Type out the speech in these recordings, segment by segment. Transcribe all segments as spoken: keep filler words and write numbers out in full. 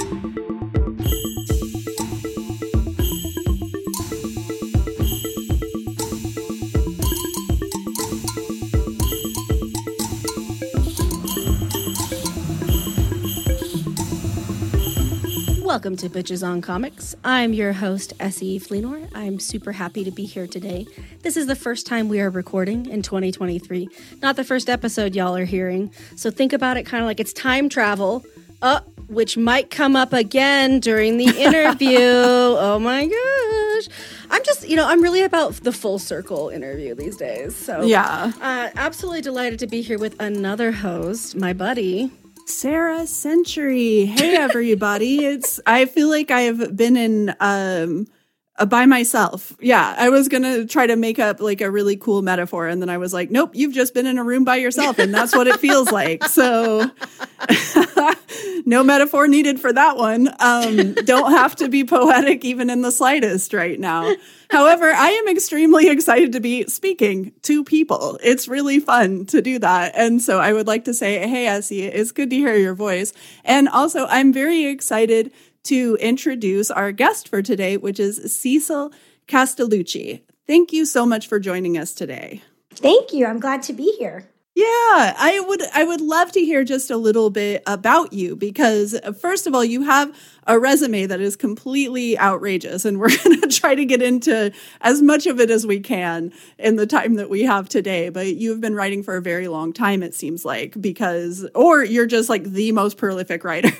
Welcome to Bitches on Comics. I'm your host, Essie Fleenor. I'm super happy to be here today. This is the first time we are recording in twenty twenty-three. Not the first episode y'all are hearing. So think about it kind of like it's time travel, uh, which might come up again during the interview. Oh my gosh. I'm just, you know, I'm really about the full circle interview these days. So yeah, uh, absolutely delighted to be here with another host, my buddy, Sarah Century. Hey, everybody. It's, I feel like I've been in, um, uh, by myself. Yeah. I was going to try to make up like a really cool metaphor. And then I was like, nope, you've just been in a room by yourself. And that's what it feels like. So no metaphor needed for that one. Um, don't have to be poetic even in the slightest right now. However, I am extremely excited to be speaking to people. It's really fun to do that. And so I would like to say, hey, Essie, it's good to hear your voice. And also, I'm very excited to introduce our guest for today, which is Cecil Castellucci. Thank you so much for joining us today. Thank you. I'm glad to be here. Yeah, I would I would love to hear just a little bit about you because, first of all, you have a resume that is completely outrageous, and we're going to try to get into as much of it as we can in the time that we have today. But you've been writing for a very long time, it seems like, because, or you're just like the most prolific writer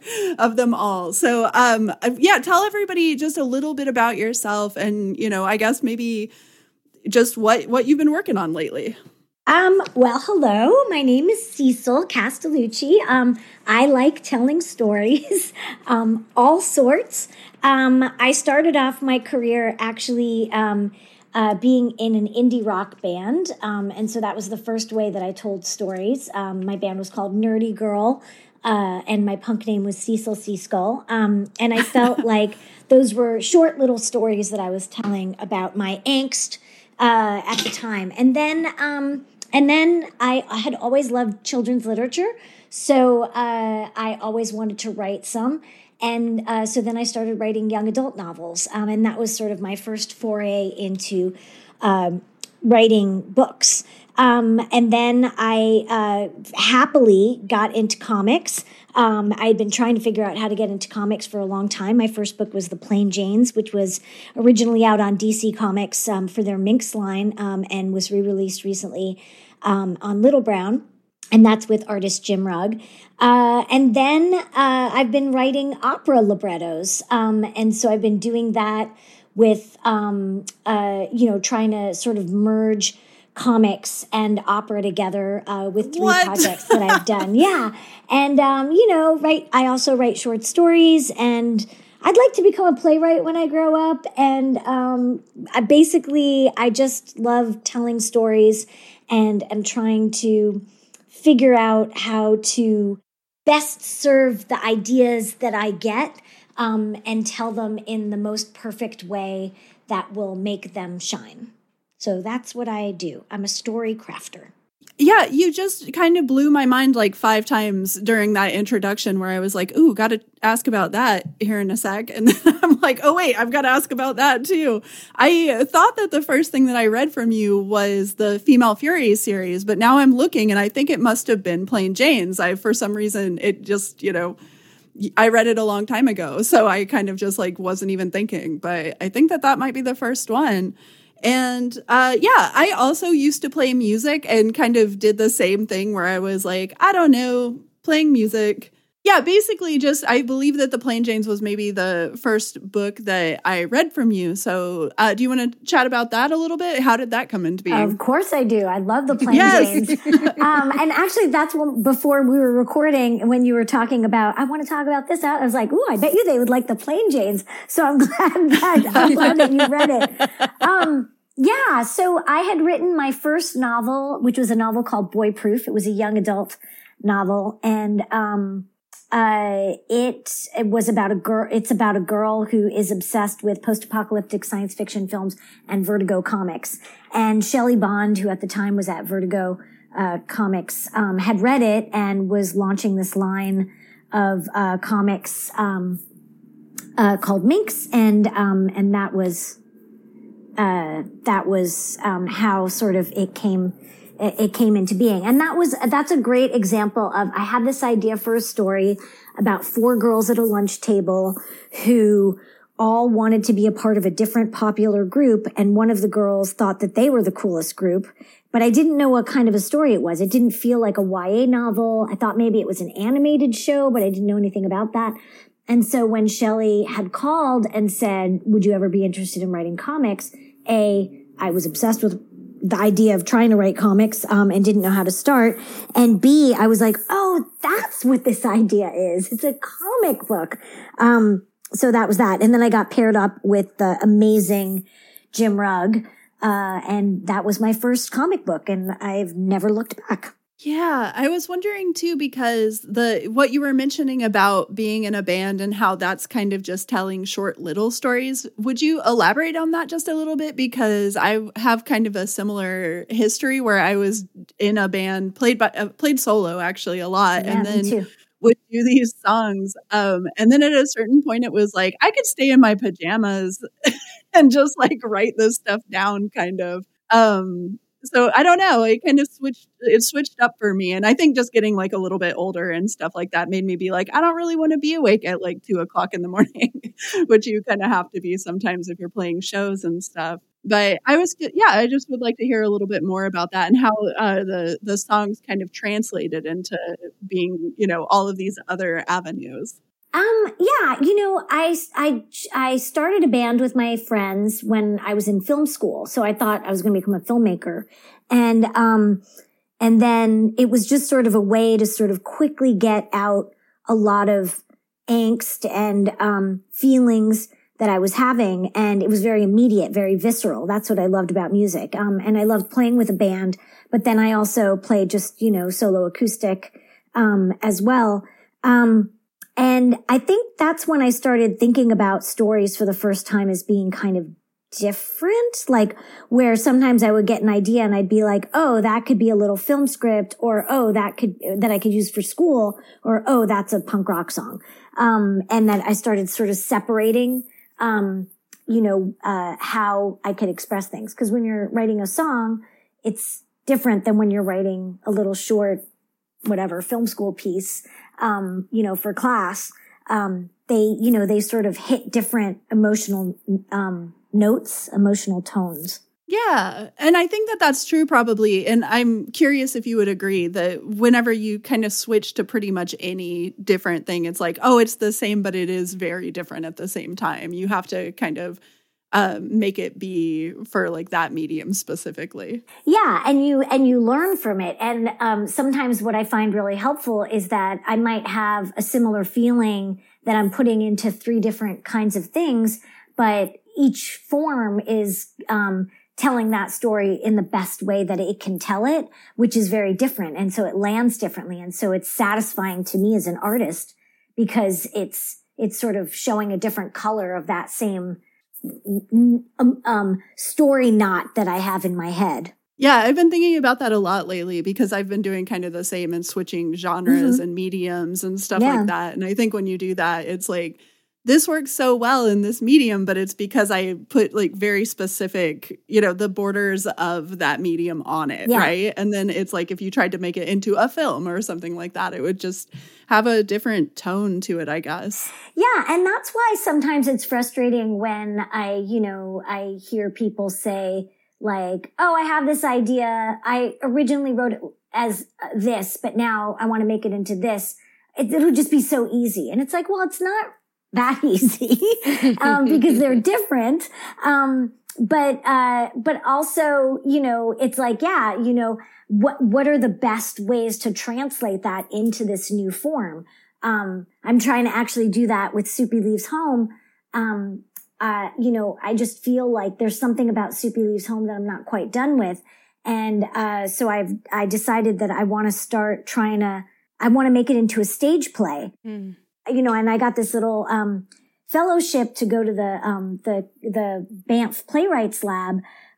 of them all. So, um, yeah, tell everybody just a little bit about yourself and, you know, I guess maybe just what, what you've been working on lately. Um, well, hello, my name is Cecil Castellucci. Um, I like telling stories, um, all sorts. Um, I started off my career actually, um, uh, being in an indie rock band. Um, and so that was the first way that I told stories. Um, my band was called Nerdy Girl, uh, and my punk name was Cecil C. Skull. Um, and I felt like those were short little stories that I was telling about my angst, uh, at the time. And then, um, And then I, I had always loved children's literature, so uh, I always wanted to write some. And uh, so then I started writing young adult novels, um, and that was sort of my first foray into um, writing books. Um, and then I uh, happily got into comics. Um, I had been trying to figure out how to get into comics for a long time. My first book was The Plain Janes, which was originally out on D C Comics um, for their Minx line um, and was re-released recently um, on Little Brown. And that's with artist Jim Rugg. Uh, and then uh, I've been writing opera librettos. Um, and so I've been doing that with, um, uh, you know, trying to sort of merge comics and opera together uh, with three what? projects that I've done. Yeah. And, um, you know, write, I also write short stories, and I'd like to become a playwright when I grow up. And um, I basically, I just love telling stories and, and trying to figure out how to best serve the ideas that I get um, and tell them in the most perfect way that will make them shine. So that's what I do. I'm a story crafter. Yeah, you just kind of blew my mind like five times during that introduction where I was like, ooh, got to ask about that here in a sec. And then I'm like, oh, wait, I've got to ask about that too. I thought that the first thing that I read from you was the Female Fury series, but now I'm looking and I think it must have been Plain Janes. I, for some reason, it just, you know, I read it a long time ago. So I kind of just like wasn't even thinking, but I think that that might be the first one. And uh, yeah, I also used to play music and kind of did the same thing where I was like, I don't know, playing music. Yeah, basically just, I believe that The Plain Janes was maybe the first book that I read from you. So uh, do you want to chat about that a little bit? How did that come into being? Of course I do. I love The Plain yes. Janes. um, and actually that's when, before we were recording, when you were talking about, I want to talk about this out, I was like, ooh, I bet you they would like The Plain Janes. So I'm glad that, I'm glad that you read it. Um, yeah. So I had written my first novel, which was a novel called Boy Proof. It was a young adult novel. And, um, Uh, it, it was about a girl, it's about a girl who is obsessed with post-apocalyptic science fiction films and Vertigo comics. And Shelley Bond, who at the time was at Vertigo, uh, comics, um, had read it and was launching this line of uh, comics um, uh, called Minx, and um, and that was uh, that was um, how sort of it came it, it came into being, and that was that's a great example of I had this idea for a story about four girls at a lunch table who all wanted to be a part of a different popular group, and one of the girls thought that they were the coolest group. But I didn't know what kind of a story it was. It didn't feel like a Y A novel. I thought maybe it was an animated show, but I didn't know anything about that. And so when Shelley had called and said, would you ever be interested in writing comics? A, I was obsessed with the idea of trying to write comics um, and didn't know how to start. And B, I was like, oh, that's what this idea is. It's a comic book. Um, so that was that. And then I got paired up with the amazing Jim Rugg. Uh, and that was my first comic book, and I've never looked back. Yeah, I was wondering too, because the what you were mentioning about being in a band and how that's kind of just telling short little stories. Would you elaborate on that just a little bit? Because I have kind of a similar history where I was in a band, played by uh, played solo actually a lot, Yeah, and me then too. would do these songs. Um, and then at a certain point, it was like I could stay in my pajamas and just like write this stuff down, kind of. Um, so I don't know. It kind of switched. It switched up for me, and I think just getting like a little bit older and stuff like that made me be like, I don't really want to be awake at like two o'clock in the morning, which you kind of have to be sometimes if you're playing shows and stuff. But I was, yeah, I just would like to hear a little bit more about that and how uh, the the songs kind of translated into being, you know, all of these other avenues. Um, yeah, you know, I, I, I started a band with my friends when I was in film school. So I thought I was going to become a filmmaker. And, um, and then it was just sort of a way to sort of quickly get out a lot of angst and, um, feelings that I was having. And it was very immediate, very visceral. That's what I loved about music. Um, and I loved playing with a band, but then I also played just, you know, solo acoustic, um, as well. Um, And I think that's when I started thinking about stories for the first time as being kind of different, like where sometimes I would get an idea and I'd be like, oh, that could be a little film script, or, oh, that could, that I could use for school, or, oh, that's a punk rock song. Um, and then I started sort of separating, um, you know, uh, how I could express things. Cause when you're writing a song, it's different than when you're writing a little short, whatever, film school piece. Um, you know, for class, um, they, you know, they sort of hit different emotional, um, notes, emotional tones. Yeah. And I think that that's true probably. And I'm curious if you would agree that whenever you kind of switch to pretty much any different thing, it's like, oh, it's the same, but it is very different at the same time. You have to kind of Um, make it be for like that medium specifically. Yeah. And you, and you learn from it. And, um, sometimes what I find really helpful is that I might have a similar feeling that I'm putting into three different kinds of things, but each form is, um, telling that story in the best way that it can tell it, which is very different. And so it lands differently. And so it's satisfying to me as an artist because it's, it's sort of showing a different color of that same Um, um, story knot that I have in my head. Yeah, I've been thinking about that a lot lately because I've been doing kind of the same and switching genres mm-hmm. and mediums and stuff yeah. like that. And I think when you do that, it's like, this works so well in this medium, but it's because I put like very specific, you know, the borders of that medium on it, yeah. right? And then it's like if you tried to make it into a film or something like that, it would just have a different tone to it, I guess. Yeah, and that's why sometimes it's frustrating when I, you know, I hear people say like, oh, I have this idea. I originally wrote it as this, but now I want to make it into this. It, it'll just be so easy. And it's like, well, it's not that easy, um, because they're different. Um, but, uh, but also, you know, it's like, yeah, you know, what, what are the best ways to translate that into this new form? Um, I'm trying to actually do that with Soupy Leaves Home. Um, uh, you know, I just feel like there's something about Soupy Leaves Home that I'm not quite done with. And, uh, so I've, I decided that I want to start trying to, I want to make it into a stage play. Mm. You know, and I got this little, um, fellowship to go to the, um, the, the Banff Playwrights Lab,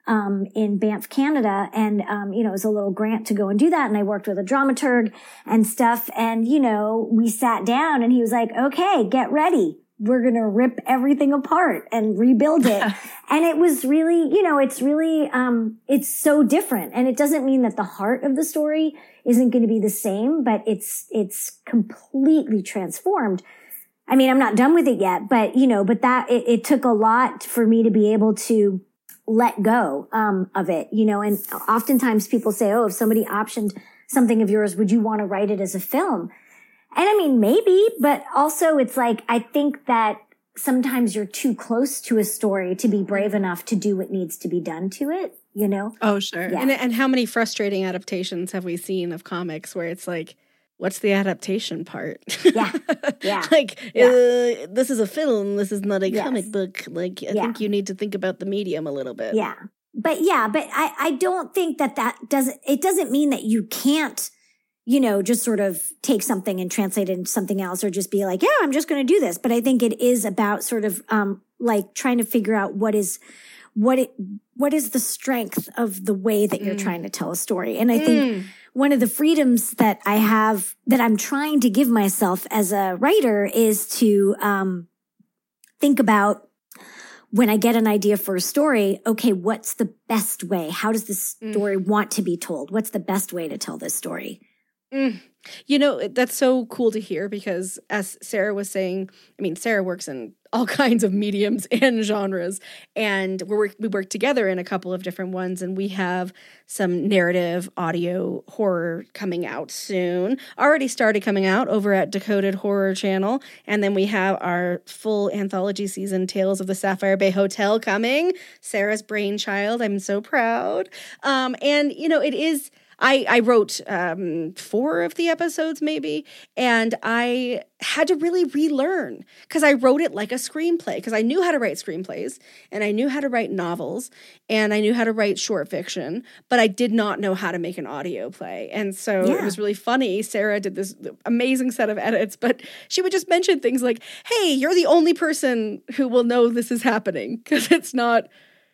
um, in Banff, Canada. And, um, you know, it was a little grant to go and do that. And I worked with a dramaturg and stuff. And, you know, we sat down and he was like, okay, get ready. We're going to rip everything apart and rebuild it. And it was really, you know, it's really, um, it's so different. And it doesn't mean that the heart of the story isn't going to be the same, but it's, it's completely transformed. I mean, I'm not done with it yet, but, you know, but that, it, it took a lot for me to be able to let go, um, of it, you know, and oftentimes people say, oh, if somebody optioned something of yours, would you want to write it as a film? And I mean, maybe, but also it's like, I think that sometimes you're too close to a story to be brave enough to do what needs to be done to it, you know? Oh, sure. Yeah. And, and how many frustrating adaptations have we seen of comics where it's like, what's the adaptation part? Yeah. Yeah. like, Yeah. Uh, this is a film. This is not a Yes. comic book. Like, I Yeah. think you need to think about the medium a little bit. Yeah. But yeah, but I, I don't think that that doesn't, it doesn't mean that you can't, you know, just sort of take something and translate it into something else or just be like, yeah, I'm just going to do this. But I think it is about sort of, um, like trying to figure out what is, what it, what is the strength of the way that you're Mm. trying to tell a story. And I think Mm. one of the freedoms that I have, that I'm trying to give myself as a writer is to, um, think about when I get an idea for a story, okay, what's the best way? How does this Mm. story want to be told? What's the best way to tell this story? Mm. You know, that's so cool to hear because as Sarah was saying, I mean, Sarah works in all kinds of mediums and genres, and we're, we work together in a couple of different ones, and we have some narrative audio horror coming out soon. Already started coming out over at Decoded Horror Channel, and then we have our full anthology season, Tales of the Sapphire Bay Hotel, coming. Sarah's brainchild. I'm so proud. Um, and, you know, it is... I, I wrote um, four of the episodes maybe, and I had to really relearn because I wrote it like a screenplay because I knew how to write screenplays and I knew how to write novels and I knew how to write short fiction, but I did not know how to make an audio play. And so Yeah. it was really funny. Sarah did this amazing set of edits, but she would just mention things like, hey, you're the only person who will know this is happening because it's not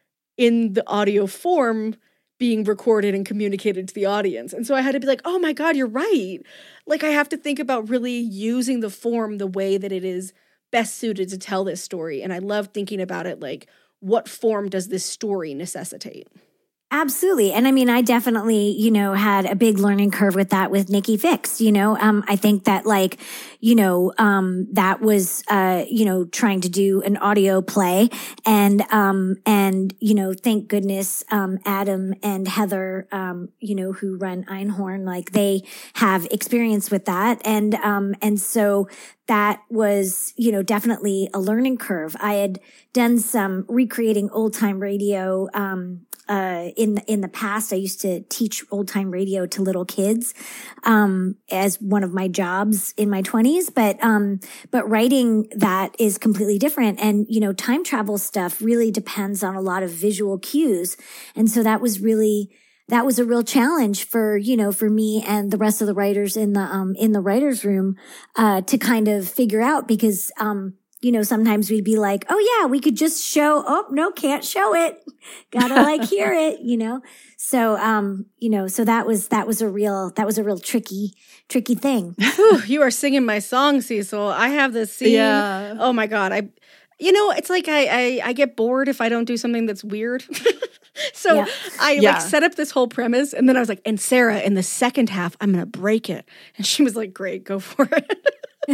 in the audio form being recorded and communicated to the audience. And so I had to be like, oh my God, you're right. Like I have to think about really using the form the way that it is best suited to tell this story. And I love thinking about it like, what form does this story necessitate? Absolutely. And I mean, I definitely, you know, had a big learning curve with that with Nikki Fix, you know, um, I think that like, you know, um, that was, uh, you know, trying to do an audio play and, um, and, you know, thank goodness, um, Adam and Heather, um, you know, who run Einhorn, like they have experience with that. And, um, and so that was, you know, definitely a learning curve. I had done some recreating old time radio, um, uh, in, in the past. I used to teach old time radio to little kids, um, as one of my jobs in my twenties. But, um, but writing that is completely different. And, you know, time travel stuff really depends on a lot of visual cues. And so that was really, that was a real challenge for, you know, for me and the rest of the writers in the, um, in the writer's room, uh, to kind of figure out because, um, you know, sometimes we'd be like, oh yeah, we could just show, oh no, can't show it. Gotta like hear it, you know? So, um, you know, so that was, that was a real, that was a real tricky, tricky thing. Whew, you are singing my song, Cecil. I have this scene. Yeah. Oh my God. I, you know, it's like I, I, I get bored if I don't do something that's weird. So Yeah. I Yeah. like set up this whole premise and then I was like, and Sarah, in the second half, I'm going to break it. And she was like, great, go for it.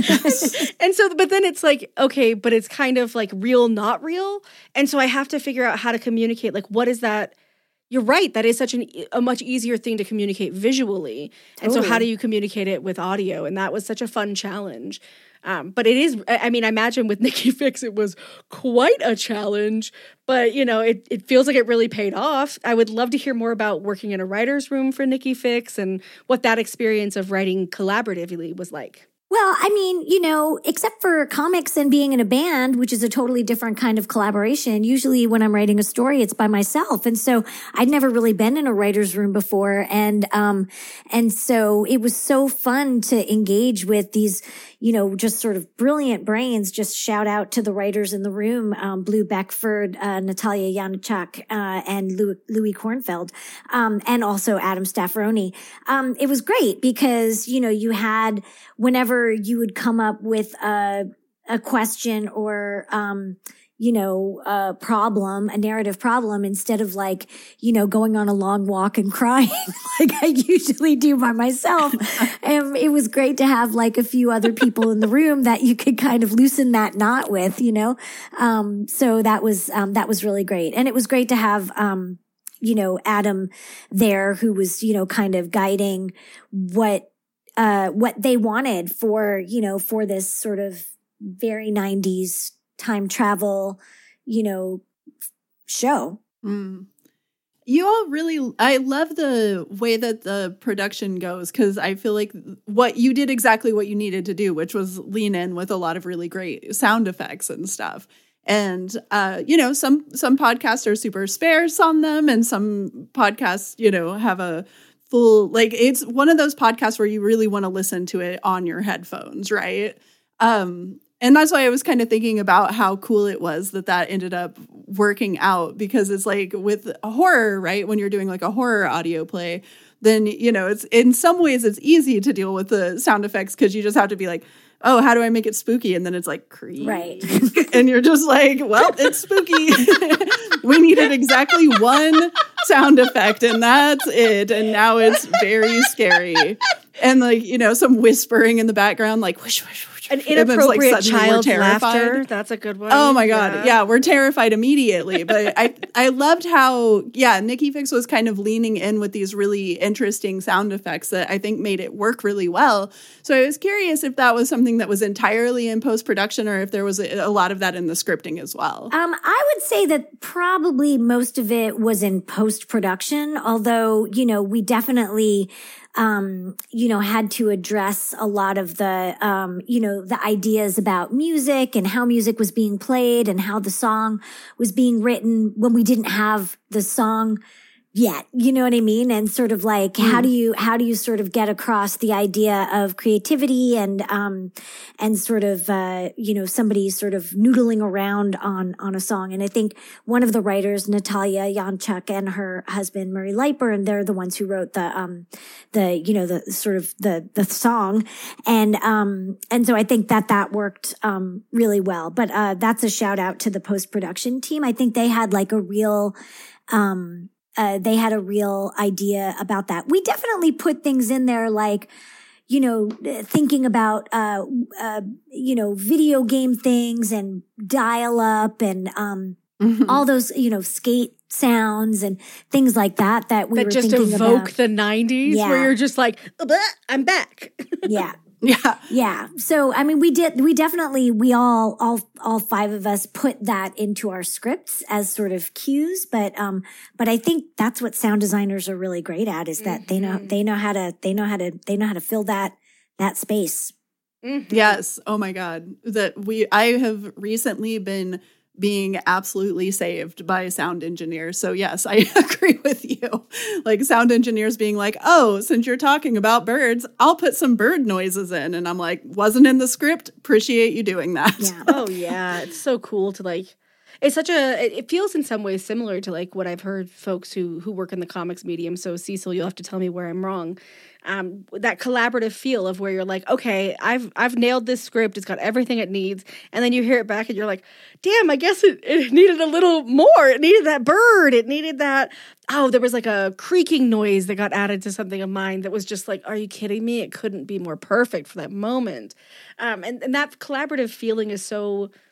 And so, but then it's like, okay, but it's kind of like real, not real. And so I have to figure out how to communicate. Like, what is that? You're right. That is such an, a much easier thing to communicate visually. And so how Totally. do you communicate it with audio? And that was such a fun challenge. Um, but it is, I I mean, I imagine with Nikki Fix, it was quite a challenge, but you know, it, it feels like it really paid off. I would love to hear more about working in a writer's room for Nikki Fix and what that experience of writing collaboratively was like. Well, I mean, you know, except for comics and being in a band, which is a totally different kind of collaboration, usually when I'm writing a story, it's by myself. And so I'd never really been in a writer's room before. And, um, and so it was so fun to engage with these, you know, just sort of brilliant brains. Just shout out to the writers in the room, um, Blue Beckford, uh, Natalia Janachuk, uh, and Louis, Louis Kornfeld, um, and also Adam Staffaroni. Um, it was great because, you know, you had, whenever you would come up with a, a question or, um, you know, a problem, a narrative problem, instead of like, you know, going on a long walk and crying like I usually do by myself. And it was great to have like a few other people in the room that you could kind of loosen that knot with, you know? Um, so that was, um, that was really great. And it was great to have, um, you know, Adam there who was, you know, kind of guiding what, uh, what they wanted for, you know, for this sort of very nineties time travel, you know, show. Mm. You all really, I love the way that the production goes, because I feel like what you did exactly what you needed to do, which was lean in with a lot of really great sound effects and stuff. And, uh, you know, some, some podcasts are super sparse on them, and some podcasts, you know, have a full, like, it's one of those podcasts where you really want to listen to it on your headphones, right? Um, and that's why I was kind of thinking about how cool it was that that ended up working out, because it's like with a horror, right? When you're doing like a horror audio play, then, you know, it's in some ways it's easy to deal with the sound effects because you just have to be like, oh, how do I make it spooky? And then it's like, creep. Right. And you're just like, well, it's spooky. We needed exactly one sound effect and that's it. And now it's very scary. And like, you know, some whispering in the background, like whoosh, whoosh, whoosh. An inappropriate like child laughter. That's a good one. Oh my God. Yeah, yeah we're terrified immediately. But I, I loved how, yeah, Nikki Fix was kind of leaning in with these really interesting sound effects that I think made it work really well. So I was curious if that was something that was entirely in post-production or if there was a, a lot of that in the scripting as well. Um, I would say that probably most of it was in post-production, although, you know, we definitely um, you know, had to address a lot of the, um, you know, the ideas about music and how music was being played and how the song was being written when we didn't have the song yet. You know what I mean? And sort of like, mm. how do you, how do you sort of get across the idea of creativity and, um, and sort of, uh, you know, somebody sort of noodling around on, on a song. And I think one of the writers, Natalia Janachuk, and her husband, Murray Lightburn, they're the ones who wrote the, um, the, you know, the sort of the, the song. And, um, and so I think that that worked, um, really well. But, uh, that's a shout out to the post-production team. I think they had like a real, um, Uh, they had a real idea about that. We definitely put things in there like, you know, thinking about, uh, uh, you know, video game things and dial up and, um, mm-hmm. all those, you know, skate sounds and things like that, that we that were just thinking evoke about. the nineties yeah. where you're just like, I'm back. yeah. Yeah. Yeah. So, I mean, we did, we definitely, we all, all, all five of us put that into our scripts as sort of cues. But, um, but I think that's what sound designers are really great at, is that mm-hmm. they know, they know how to, they know how to, they know how to fill that, that space. Mm-hmm. Yes. Oh my God. That we, I have recently been being absolutely saved by sound engineers. So yes, I agree with you. Like sound engineers being like, oh, since you're talking about birds, I'll put some bird noises in. And I'm like, wasn't in the script. Appreciate you doing that. Yeah. Oh yeah. It's so cool to like, it's such a, it feels in some ways similar to like what I've heard folks who, who work in the comics medium. So Cecil, you'll have to tell me where I'm wrong. Um, that collaborative feel of where you're like, okay, I've I've nailed this script. It's got everything it needs. And then you hear it back and you're like, damn, I guess it, it needed a little more. It needed that bird. It needed that. Oh, there was like a creaking noise that got added to something of mine that was just like, are you kidding me? It couldn't be more perfect for that moment. Um, and, and that collaborative feeling is so,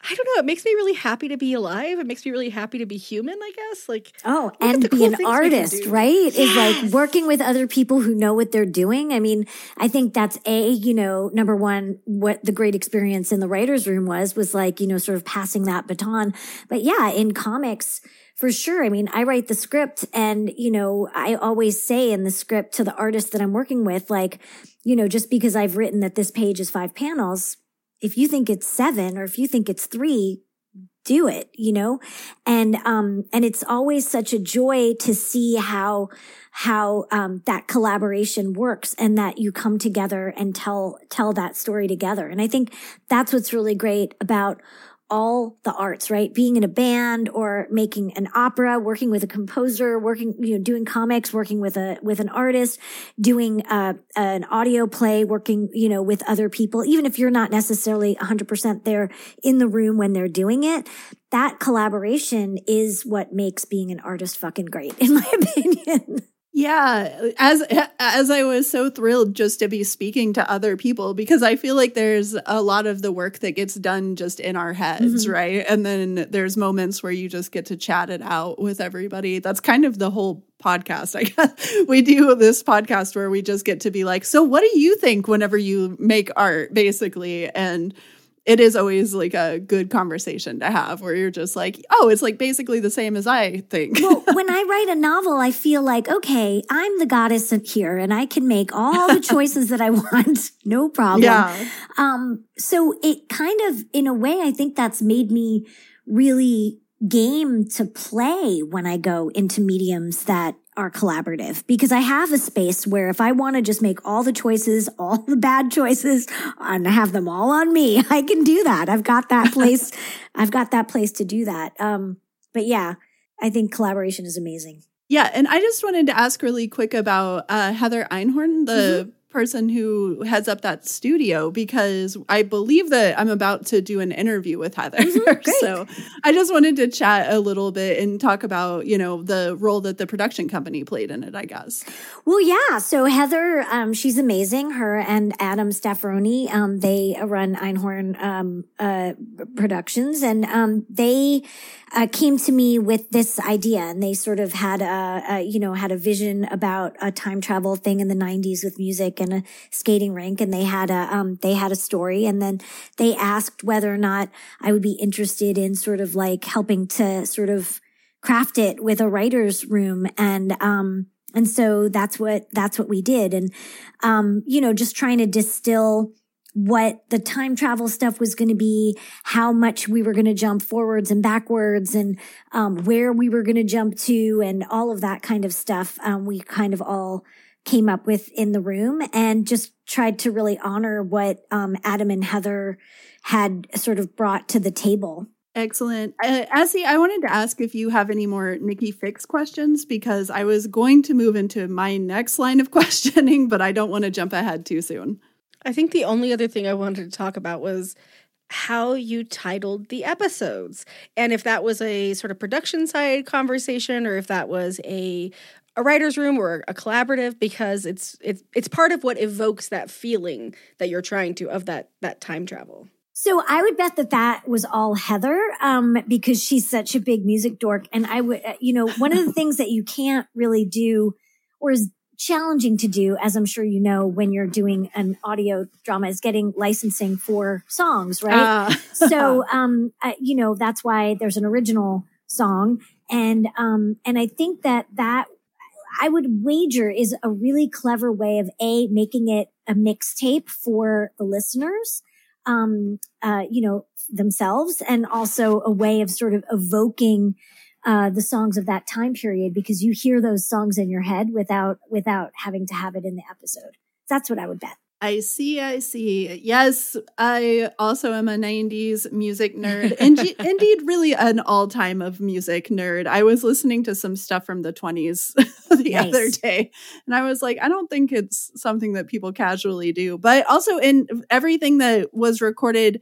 I don't know. It makes me really happy to be alive. It makes me really happy to be human, I guess. Like, oh, and be cool an artist, right? Yes. Is like working with other people who know what they're doing. I mean, I think that's a, you know, number one, what the great experience in the writer's room was, was like, you know, sort of passing that baton. But yeah, in comics, for sure. I mean, I write the script and, you know, I always say in the script to the artist that I'm working with, like, you know, just because I've written that this page is five panels, if you think it's seven or if you think it's three, do it, you know? And, um, and it's always such a joy to see how, how, um, that collaboration works and that you come together and tell, tell that story together. And I think that's what's really great about all the arts, right? Being in a band or making an opera, working with a composer, working, you know, doing comics, working with a, with an artist, doing, uh, an audio play, working, you know, with other people, even if you're not necessarily one hundred percent there in the room when they're doing it, that collaboration is what makes being an artist fucking great, in my opinion. Yeah, as as I was so thrilled just to be speaking to other people, because I feel like there's a lot of the work that gets done just in our heads, mm-hmm. right? And then there's moments where you just get to chat it out with everybody. That's kind of the whole podcast, I guess. We do this podcast where we just get to be like, so what do you think whenever you make art, basically? And it is always like a good conversation to have where you're just like, oh, it's like basically the same as I think. Well, when I write a novel, I feel like, okay, I'm the goddess here and I can make all the choices that I want. No problem. Yeah. Um, so it kind of, in a way, I think that's made me really game to play when I go into mediums that are collaborative, because I have a space where if I want to just make all the choices, all the bad choices, and have them all on me, I can do that. I've got that place. I've got that place to do that. Um, but yeah, I think collaboration is amazing. Yeah. And I just wanted to ask really quick about uh, Heather Einhorn, the mm-hmm. person who heads up that studio, because I believe that I'm about to do an interview with Heather. Mm-hmm, so I just wanted to chat a little bit and talk about, you know, the role that the production company played in it, I guess. Well, yeah. So Heather, um, she's amazing. Her and Adam Staffaroni, um, they run Einhorn um, uh, Productions, and um, they uh, came to me with this idea, and they sort of had a, a, you know, had a vision about a time travel thing in the nineties with music and a skating rink, and they had a um they had a story, and then they asked whether or not I would be interested in sort of like helping to sort of craft it with a writer's room, and um and so that's what that's what we did, and um you know, just trying to distill what the time travel stuff was going to be, how much we were going to jump forwards and backwards, and um where we were going to jump to, and all of that kind of stuff. Um we kind of all came up with in the room, and just tried to really honor what um, Adam and Heather had sort of brought to the table. Excellent. Uh, Essie, I wanted to ask if you have any more Nikki Fix questions, because I was going to move into my next line of questioning, but I don't want to jump ahead too soon. I think the only other thing I wanted to talk about was how you titled the episodes, and if that was a sort of production side conversation, or if that was a a writer's room or a collaborative, because it's it's it's part of what evokes that feeling that you're trying to of that that time travel. So I would bet that that was all Heather, um, because she's such a big music dork. And I would, you know, one of the things that you can't really do, or is challenging to do, as I'm sure you know, when you're doing an audio drama, is getting licensing for songs, right? Uh. so, um, uh, you know, that's why there's an original song. And, um, and I think that that, I would wager is a really clever way of A, making it a mixtape for the listeners, um, uh, you know, themselves, and also a way of sort of evoking, uh, the songs of that time period, because you hear those songs in your head without, without having to have it in the episode. That's what I would bet. I see, I see. Yes, I also am a nineties music nerd. Indeed, indeed really an all-time of music nerd. I was listening to some stuff from the twenties the nice. other day, and I was like, I don't think it's something that people casually do. But also in everything that was recorded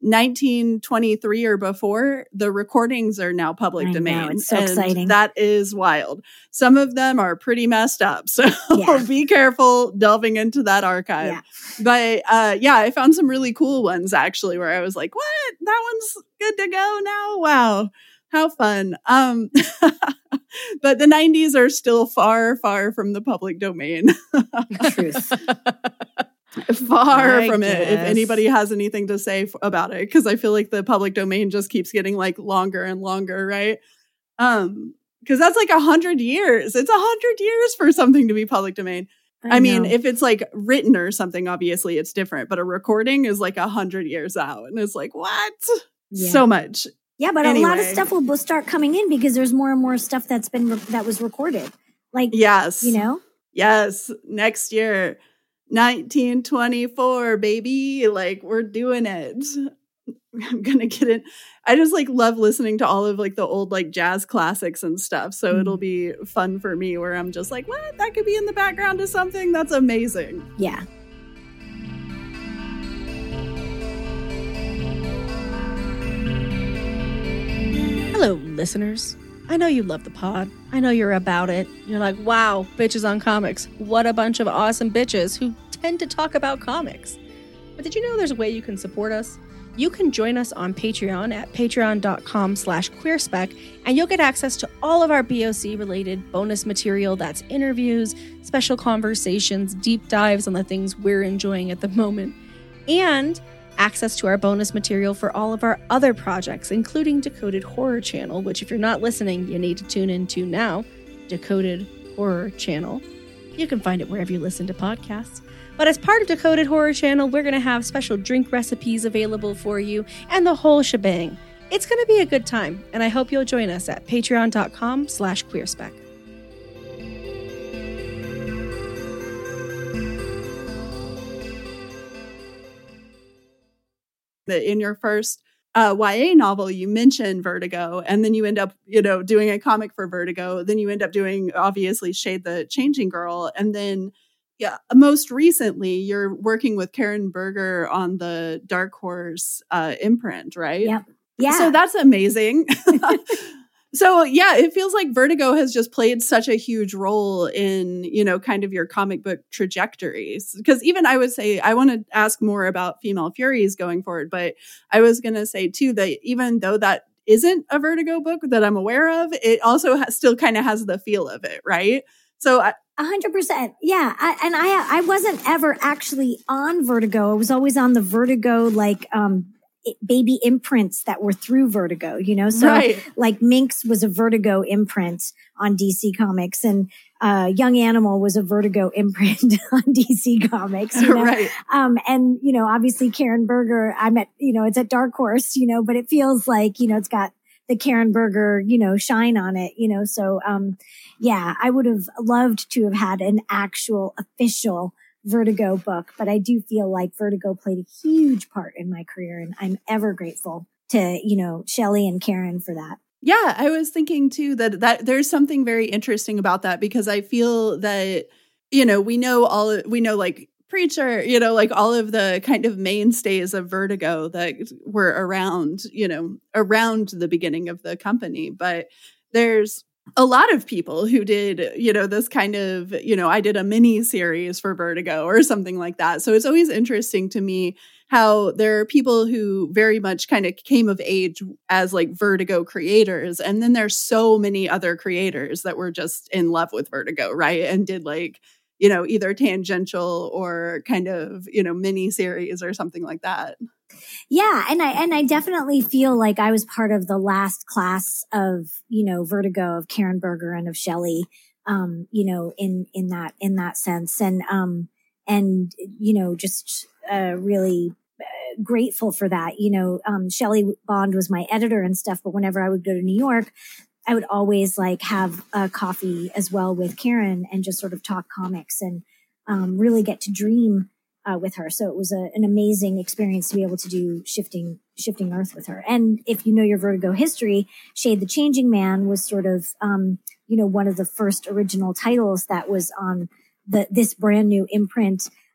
nineteen twenty-three or before, the recordings are now public I know, domain. it's so and exciting. That is wild. Some of them are pretty messed up. So Yeah. be careful delving into that archive. Yeah. But uh, yeah, I found some really cool ones actually where I was like, what? That one's good to go now? Wow. How fun. Um, but the nineties are still far, far from the public domain. Truth. Far I from it, if guess. anybody has anything to say f- about it, because I feel like the public domain just keeps getting like longer and longer, right? Um, because that's like a hundred years. It's a hundred years for something to be public domain. I, I mean, know. if it's like written or something, obviously it's different, but a recording is like a hundred years out, and it's like, what? Yeah. So much. Yeah, but a lot of Anyway. stuff will will start coming in because there's more and more stuff that's been re- that was recorded. Like, Yes. you know, Yes. Next year, nineteen twenty-four, baby. Like, we're doing it. I'm gonna get it. I just like love listening to all of like the old like jazz classics and stuff. So Mm. it'll be fun for me where I'm just like, what? That could be in the background of something. That's amazing. yeah. Hello, listeners. I know you love the pod. I know you're about it. You're like, wow, bitches on comics. What a bunch of awesome bitches who tend to talk about comics. But did you know there's a way you can support us? You can join us on Patreon at patreon.com slash queerspec, and you'll get access to all of our B O C-related bonus material. That's interviews, special conversations, deep dives on the things we're enjoying at the moment, and access to our bonus material for all of our other projects, including Decoded Horror Channel, which if you're not listening, you need to tune into now. Decoded Horror Channel. You can find it wherever you listen to podcasts. But as part of Decoded Horror Channel, we're going to have special drink recipes available for you and the whole shebang. It's going to be a good time, and I hope you'll join us at patreon.com slash queerspec. That in your first uh, Y A novel, you mention Vertigo, and then you end up, you know, doing a comic for Vertigo. Then you end up doing, obviously, Shade the Changing Girl. And then, yeah, most recently, you're working with Karen Berger on the Dark Horse uh, imprint, right? Yep. Yeah. So that's amazing. So yeah, it feels like Vertigo has just played such a huge role in, you know, kind of your comic book trajectories. Because even I would say, I want to ask more about Female Furies going forward, but I was going to say too, that even though that isn't a Vertigo book that I'm aware of, it also ha- still kind of has the feel of it, right? So I, A hundred percent. Yeah. I, and I, I wasn't ever actually on Vertigo. I was always on the Vertigo, like, um, it- baby imprints that were through Vertigo, you know? So Right. like Minx was a Vertigo imprint on D C Comics, and, uh, Young Animal was a Vertigo imprint on D C Comics, you know? right. Um, and, you know, obviously Karen Berger, I'm at, you know, it's at Dark Horse, you know, but it feels like, you know, it's got the Karen Berger, you know, shine on it, you know? So, um, yeah, I would have loved to have had an actual official Vertigo book, but I do feel like Vertigo played a huge part in my career, and I'm ever grateful to, you know, Shelley and Karen for that. Yeah, I was thinking too that that there's something very interesting about that, because I feel that, you know, we know all we know like Preacher, you know, like all of the kind of mainstays of Vertigo that were around, you know, around the beginning of the company, but there's a lot of people who did, you know, this kind of, you know, I did a mini series for Vertigo or something like that. So it's always interesting to me how there are people who very much kind of came of age as like Vertigo creators. And then there's so many other creators that were just in love with Vertigo, right? And did like, you know, either tangential or kind of, you know, mini series or something like that. Yeah. And I, and I definitely feel like I was part of the last class of, you know, Vertigo, of Karen Berger and of Shelley, um, you know, in, in that, in that sense. And, um, and, you know, just, uh, really uh, grateful for that. You know, um, Shelley Bond was my editor and stuff, but whenever I would go to New York, I would always like have a coffee as well with Karen and just sort of talk comics and, um, really get to dream Uh, with her. So it was a, an amazing experience to be able to do Shifting, Shifting Earth with her. And if you know your Vertigo history, Shade the Changing Man was sort of, um, you know, one of the first original titles that was on the, this brand new imprint,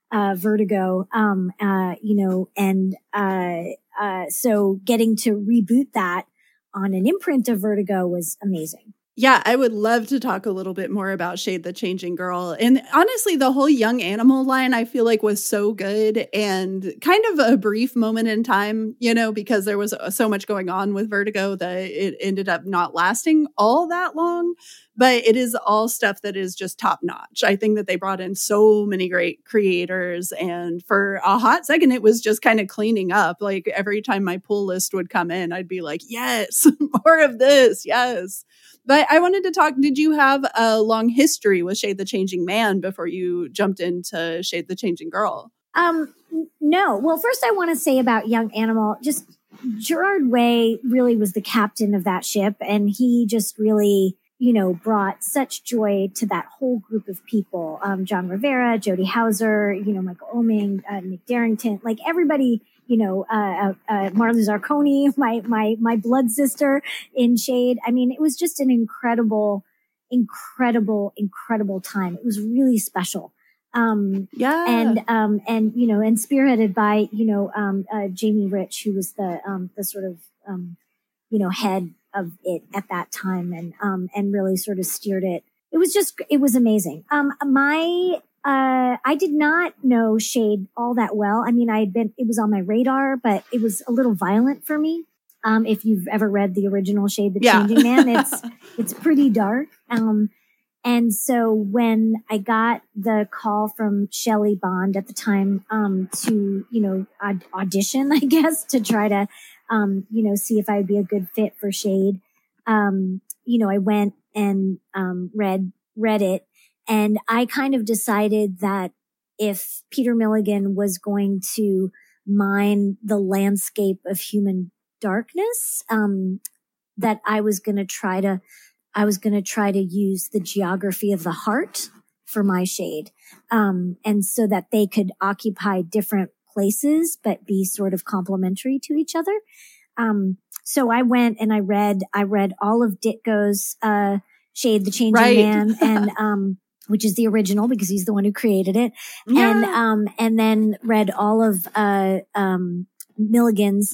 uh, Vertigo. Um, uh, you know, and, uh, uh, so getting to reboot that on an imprint of Vertigo was amazing. Yeah, I would love to talk a little bit more about Shade the Changing Girl. And honestly, the whole Young Animal line I feel like was so good and kind of a brief moment in time, you know, because there was so much going on with Vertigo that it ended up not lasting all that long. But it is all stuff that is just top notch. I think that they brought in so many great creators. And for a hot second, it was just kind of cleaning up. Like every time my pull list would come in, I'd be like, yes, more of this. Yes. But I wanted to talk, did you have a long history with Shade the Changing Man before you jumped into Shade the Changing Girl? Um, no. Well, first I want to say about Young Animal, just Gerard Way really was the captain of that ship. And he just really, you know, brought such joy to that whole group of people. Um, John Rivera, Jody Hauser, you know, Michael Oeming, uh, Nick Darrington, like everybody, you know, uh, uh, uh, Marley Zarconi, my, my, my blood sister in Shade. I mean, it was just an incredible, incredible, incredible time. It was really special. Um, yeah. And, um, and, you know, and spearheaded by, you know, um, uh, Jamie Rich, who was the, um, the sort of, um, you know, head of it at that time and, um, and really sort of steered it. It was just, it was amazing. Um, my, uh, I did not know Shade all that well. I mean, I had been, it was on my radar, but it was a little violent for me. Um, if you've ever read the original Shade the yeah. Changing Man, it's, it's pretty dark. Um, and so when I got the call from Shelley Bond at the time, um, to, you know, aud- audition, I guess, to try to, um, you know, see if I'd be a good fit for Shade, um, you know, I went and, um, read, read it. And I kind of decided that if Peter Milligan was going to mine the landscape of human darkness, um, that I was going to try to, I was going to try to use the geography of the heart for my Shade. Um, and so that they could occupy different places, but be sort of complementary to each other. Um, so I went and I read, I read all of Ditko's, uh, Shade the Changing right. Man and, um, which is the original because he's the one who created it. Yeah. And, um, and then read all of, uh, um, Milligan's,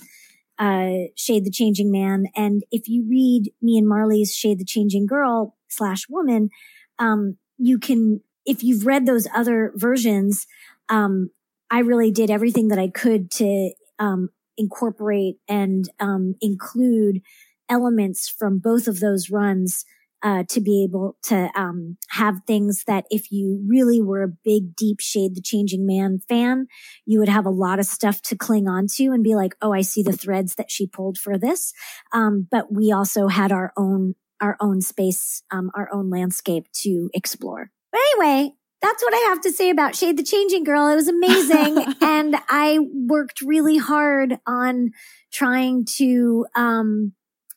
uh, Shade the Changing Man. And if you read me and Marley's Shade the Changing Girl slash Woman, um, you can, if you've read those other versions, um, I really did everything that I could to, um, incorporate and, um, include elements from both of those runs Uh, to be able to um, have things that if you really were a big, deep Shade the Changing Man fan, you would have a lot of stuff to cling on to and be like, oh, I see the threads that she pulled for this. Um, but we also had our own, our own space, um, our own landscape to explore. But anyway, that's what I have to say about Shade the Changing Girl. It was amazing. And I worked really hard on trying to um,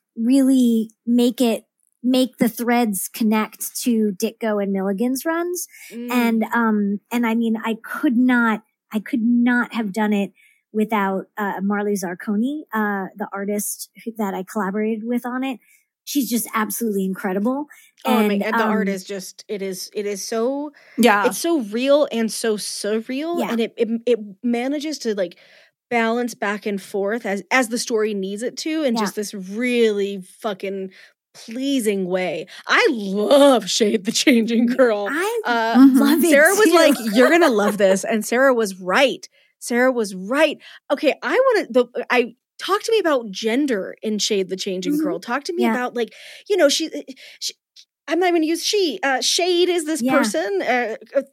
really make it make the threads connect to Ditko and Milligan's runs. Mm. And, um, and I mean, I could not, I could not have done it without, uh, Marley Zarconi, uh, the artist who, that I collaborated with on it. She's just absolutely incredible. Oh, and I mean, the um, art is just, it is, it is so, yeah, it's so real and so surreal. Yeah. And it, it, it manages to like balance back and forth as, as the story needs it to. And yeah. just this really fucking pleasing way. I love Shade the Changing Girl. I uh, mm-hmm. love it Sarah was too. like, you're going to love this. And Sarah was right. Sarah was right. Okay. I want to, I talk to me about gender in Shade the Changing mm-hmm. Girl. Talk to me yeah. about like, you know, she, she I'm not even going to use she, uh, Shade is this yeah. person, uh,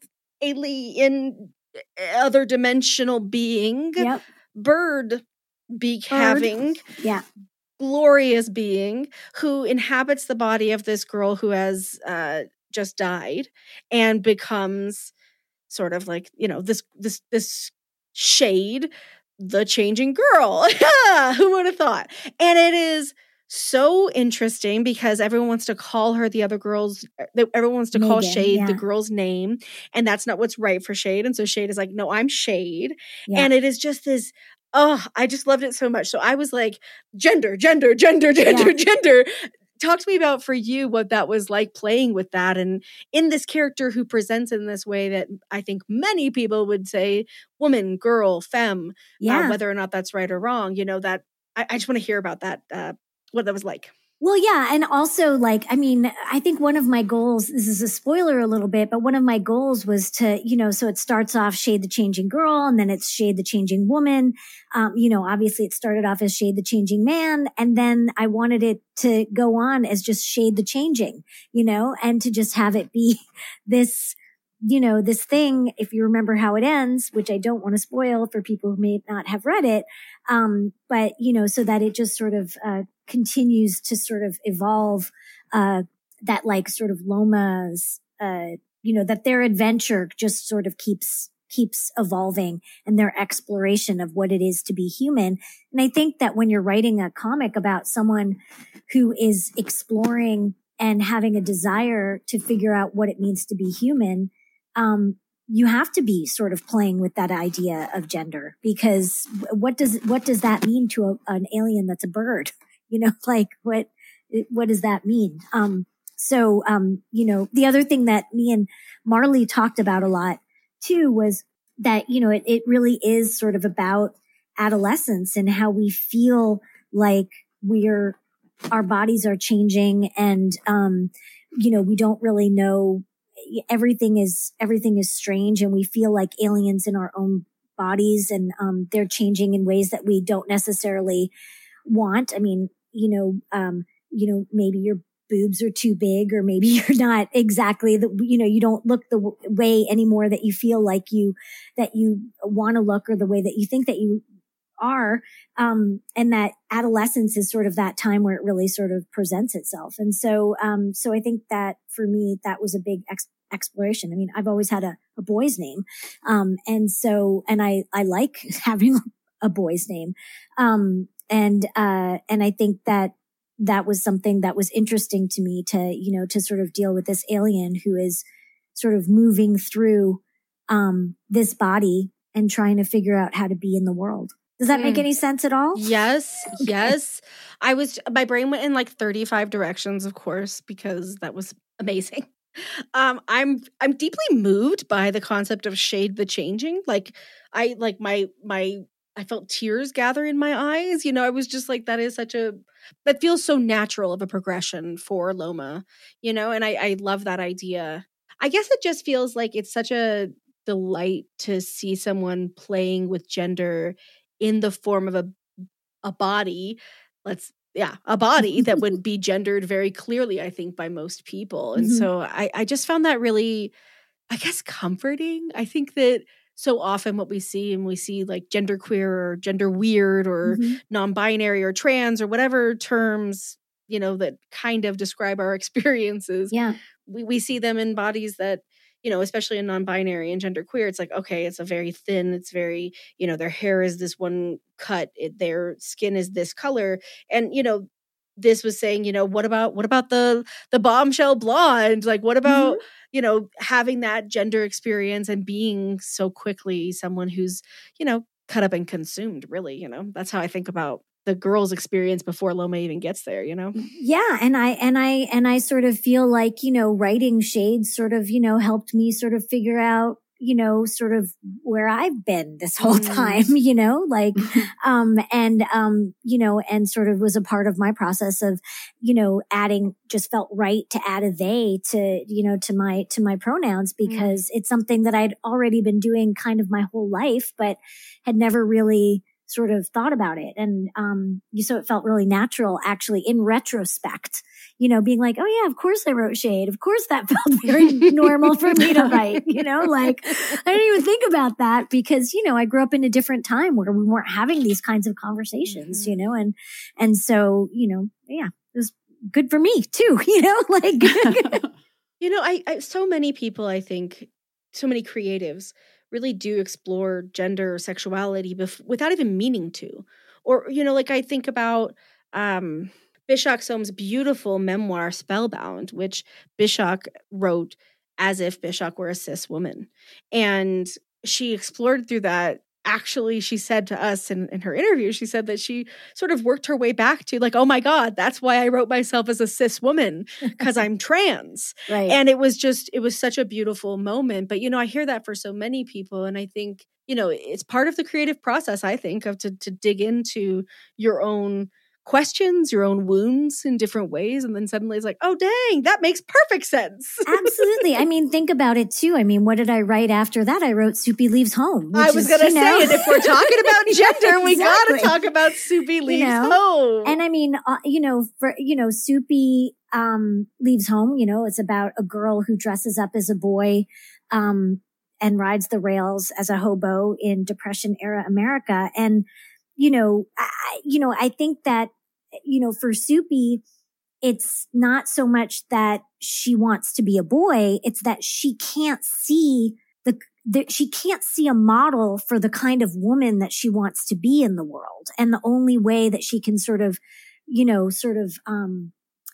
alien, other dimensional being, yep. bird beak Bird. having. Yeah. glorious being who inhabits the body of this girl who has uh, just died and becomes sort of like, you know, this this this Shade, the changing girl. Who would have thought? And it is so interesting because everyone wants to call her the other girl's, everyone wants to Megan, call Shade yeah. the girl's name, and that's not what's right for Shade. And so Shade is like, no, I'm Shade. Yeah. And it is just this, oh, I just loved it so much. So I was like, gender, gender, gender, gender, yeah. gender. talk to me about for you what that was like playing with that and in this character who presents in this way that I think many people would say woman, girl, femme, Yeah. uh, whether or not that's right or wrong. You know, that I, I just want to hear about that, uh, what that was like. Well, yeah. And also, like, I mean, I think one of my goals, this is a spoiler a little bit, but one of my goals was to, you know, so it starts off Shade the Changing Girl, and then it's Shade the Changing Woman. Um, you know, obviously it started off as Shade the Changing Man, and then I wanted it to go on as just Shade the Changing, you know, and to just have it be this, you know, this thing, if you remember how it ends, which I don't want to spoil for people who may not have read it. Um, but, you know, so that it just sort of, uh, continues to sort of evolve, uh, that like sort of Loma's, uh, you know, that their adventure just sort of keeps, keeps evolving and their exploration of what it is to be human. And I think that when you're writing a comic about someone who is exploring and having a desire to figure out what it means to be human, um, you have to be sort of playing with that idea of gender, because what does, what does that mean to a, an alien that's a bird? You know, like what, what does that mean? Um, so, um, you know, the other thing that me and Marley talked about a lot too was that, you know, it, it really is sort of about adolescence and how we feel like we're, our bodies are changing and, um, you know, we don't really know, everything is, everything is strange, and we feel like aliens in our own bodies, and, um, they're changing in ways that we don't necessarily want. I mean, you know, um, you know, maybe your boobs are too big, or maybe you're not exactly the, you know, you don't look the w- way anymore that you feel like you, that you want to look, or the way that you think that you are. Um, and that adolescence is sort of that time where it really sort of presents itself. And so, um, so I think that for me, that was a big ex- exploration. I mean, I've always had a, a boy's name. Um, and so, and I, I like having a boy's name. Um, and, uh, and I think that that was something that was interesting to me to, you know, to sort of deal with this alien who is sort of moving through, um, this body and trying to figure out how to be in the world. Does that mm. make any sense at all? Yes. Okay. Yes. I was, my brain went in like thirty-five directions, of course, because that was amazing. Um, I'm, I'm deeply moved by the concept of Shade the Changing. Like I, like my, my, I felt tears gather in my eyes. You know, I was just like, that is such a, that feels so natural of a progression for Loma, you know, and I, I love that idea. I guess it just feels like it's such a delight to see someone playing with gender in the form of a, a body. Let's, yeah, a body that would be gendered very clearly, I think, by most people. And mm-hmm. so I, I just found that really, I guess, comforting. I think that so often what we see, and we see like genderqueer or gender weird or mm-hmm. non-binary or trans or whatever terms, you know, that kind of describe our experiences. Yeah. We, we see them in bodies that, you know, especially in non-binary and genderqueer, it's like, okay, it's a very thin, it's very, you know, their hair is this one cut, it, their skin is this color. And, you know, this was saying, you know, what about, what about the, the bombshell blonde? Like, what about, mm-hmm. you know, having that gender experience and being so quickly someone who's, you know, cut up and consumed, really, you know, that's how I think about the girl's experience before Loma even gets there, you know? Yeah. And I, and I, and I sort of feel like, you know, writing Shades sort of, you know, helped me sort of figure out, you know, sort of where I've been this whole mm. time, you know, like, um, and, um, you know, and sort of was a part of my process of, you know, adding, just felt right to add a they to, you know, to my, to my pronouns, because mm. it's something that I'd already been doing kind of my whole life, but had never really sort of thought about it. And, um, so it felt really natural actually in retrospect, you know, being like, oh yeah, of course I wrote Shade. Of course that felt very normal for me to write, you know, like I didn't even think about that because, you know, I grew up in a different time where we weren't having these kinds of conversations, mm-hmm. you know, and, and so, you know, yeah, it was good for me too, you know, like, you know, I, I, so many people, I think, so many creatives really do explore gender or sexuality bef- without even meaning to. Or, you know, like I think about um, Bishak Soam's beautiful memoir, Spellbound, which Bishak wrote as if Bishak were a cis woman. And she explored through that actually, she said to us in, in her interview, she said that she sort of worked her way back to like, oh my God, that's why I wrote myself as a cis woman, because I'm trans. Right. And it was just, it was such a beautiful moment. But, you know, I hear that for so many people. And I think, you know, it's part of the creative process, I think, of to, to dig into your own questions, your own wounds in different ways. And then suddenly it's like, oh, dang, that makes perfect sense. Absolutely. I mean, think about it too. I mean, what did I write after that? I wrote Soupy Leaves Home. I was going to say, know, and if we're talking about gender, we exactly. got to talk about Soupy Leaves you know? Home. And I mean, uh, you know, for, you know, Soupy um, Leaves Home, you know, it's about a girl who dresses up as a boy, um, and rides the rails as a hobo in Depression era America. And, you know, I, you know, I think that, you know, for Soupy, it's not so much that she wants to be a boy. It's that she can't see the, the, she can't see a model for the kind of woman that she wants to be in the world. And the only way that she can sort of, you know, sort of, um,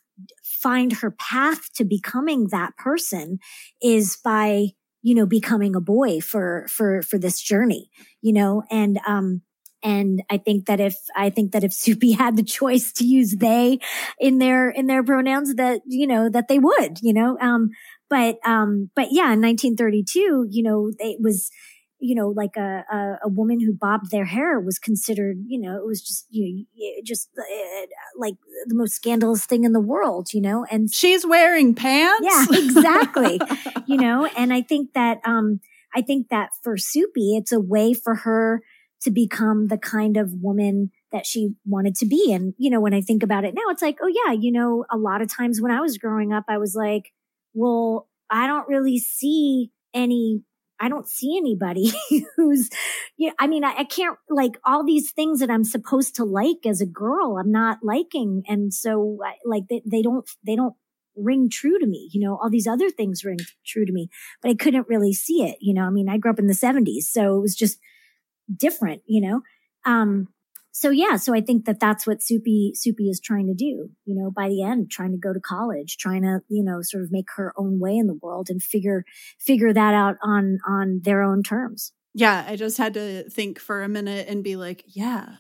find her path to becoming that person is by, you know, becoming a boy for, for, for this journey, you know, and, um, and I think that if, I think that if Soupy had the choice to use they in their, in their pronouns that, you know, that they would, you know, um, but, um, but yeah, in nineteen thirty-two, you know, it was, you know, like a, a, a woman who bobbed their hair was considered, you know, it was just, you know, just uh, like the most scandalous thing in the world, you know, and she's wearing pants. Yeah, exactly. you know, and I think that, um, I think that for Soupy, it's a way for her to become the kind of woman that she wanted to be. And, you know, when I think about it now, it's like, oh yeah, you know, a lot of times when I was growing up, I was like, well, I don't really see any I don't see anybody who's, you know, I mean, I, I can't like all these things that I'm supposed to like as a girl, I'm not liking. And so I, like they, they don't, they don't ring true to me. You know, all these other things ring true to me, but I couldn't really see it. You know, I mean, I grew up in the seventies, so it was just different, you know? Um, so yeah, so I think that that's what Soupy, Soupy is trying to do, you know, by the end, trying to go to college, trying to, you know, sort of make her own way in the world and figure, figure that out on, on their own terms. Yeah, I just had to think for a minute and be like, yeah.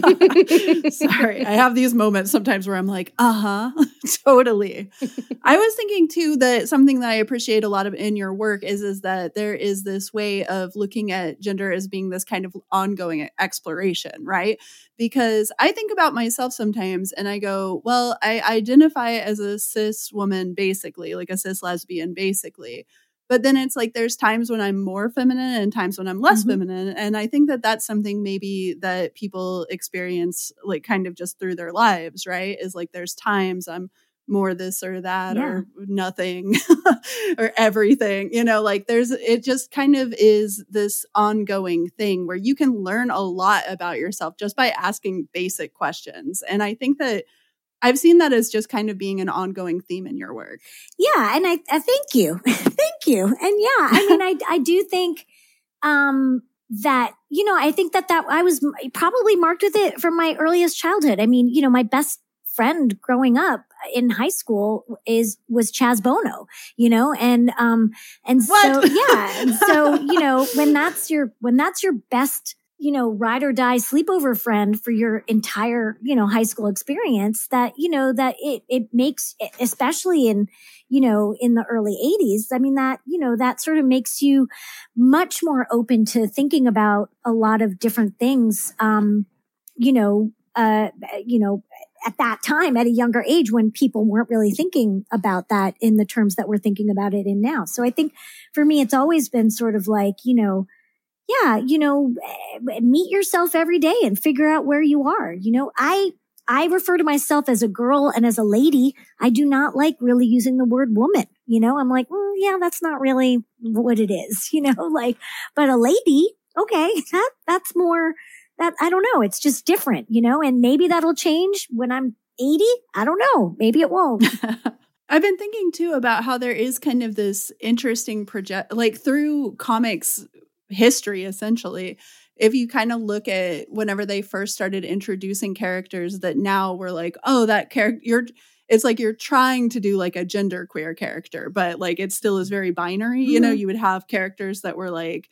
Sorry. I have these moments sometimes where I'm like, uh-huh, totally. I was thinking too that something that I appreciate a lot of in your work is, is that there is this way of looking at gender as being this kind of ongoing exploration, right? Because I think about myself sometimes and I go, well, I identify as a cis woman, basically, like a cis lesbian, basically. But then it's like there's times when I'm more feminine and times when I'm less mm-hmm. feminine. And I think that that's something maybe that people experience like kind of just through their lives, right? Is like there's times I'm more this or that yeah. or nothing or everything, you know, like there's, it just kind of is this ongoing thing where you can learn a lot about yourself just by asking basic questions. And I think that I've seen that as just kind of being an ongoing theme in your work. Yeah. And I, I thank you. Thank you. And yeah, I mean, I, I do think, um, that, you know, I think that that I was probably marked with it from my earliest childhood. I mean, you know, my best friend growing up in high school is, was Chaz Bono, you know, and, um, and what? so, yeah. And so, you know, when that's your, when that's your best, you know, ride or die sleepover friend for your entire, you know, high school experience, that, you know, that it, it makes, especially in, you know, in the early eighties, I mean, that, you know, that sort of makes you much more open to thinking about a lot of different things, um, you know, uh, you know, at that time, at a younger age when people weren't really thinking about that in the terms that we're thinking about it in now. So I think for me, it's always been sort of like, you know, yeah, you know, meet yourself every day and figure out where you are. You know, I, I refer to myself as a girl and as a lady. I do not like really using the word woman. You know, I'm like, mm, yeah, that's not really what it is, you know, like, but a lady, okay, that, that's more that, I don't know. It's just different, you know, and maybe that'll change when I'm eighty. I don't know. Maybe it won't. I've been thinking too about how there is kind of this interesting project, like through comics history, essentially, if you kind of look at whenever they first started introducing characters that now we're like, oh, that character, you're, it's like you're trying to do like a genderqueer character, but like it still is very binary. Mm-hmm. You know, you would have characters that were like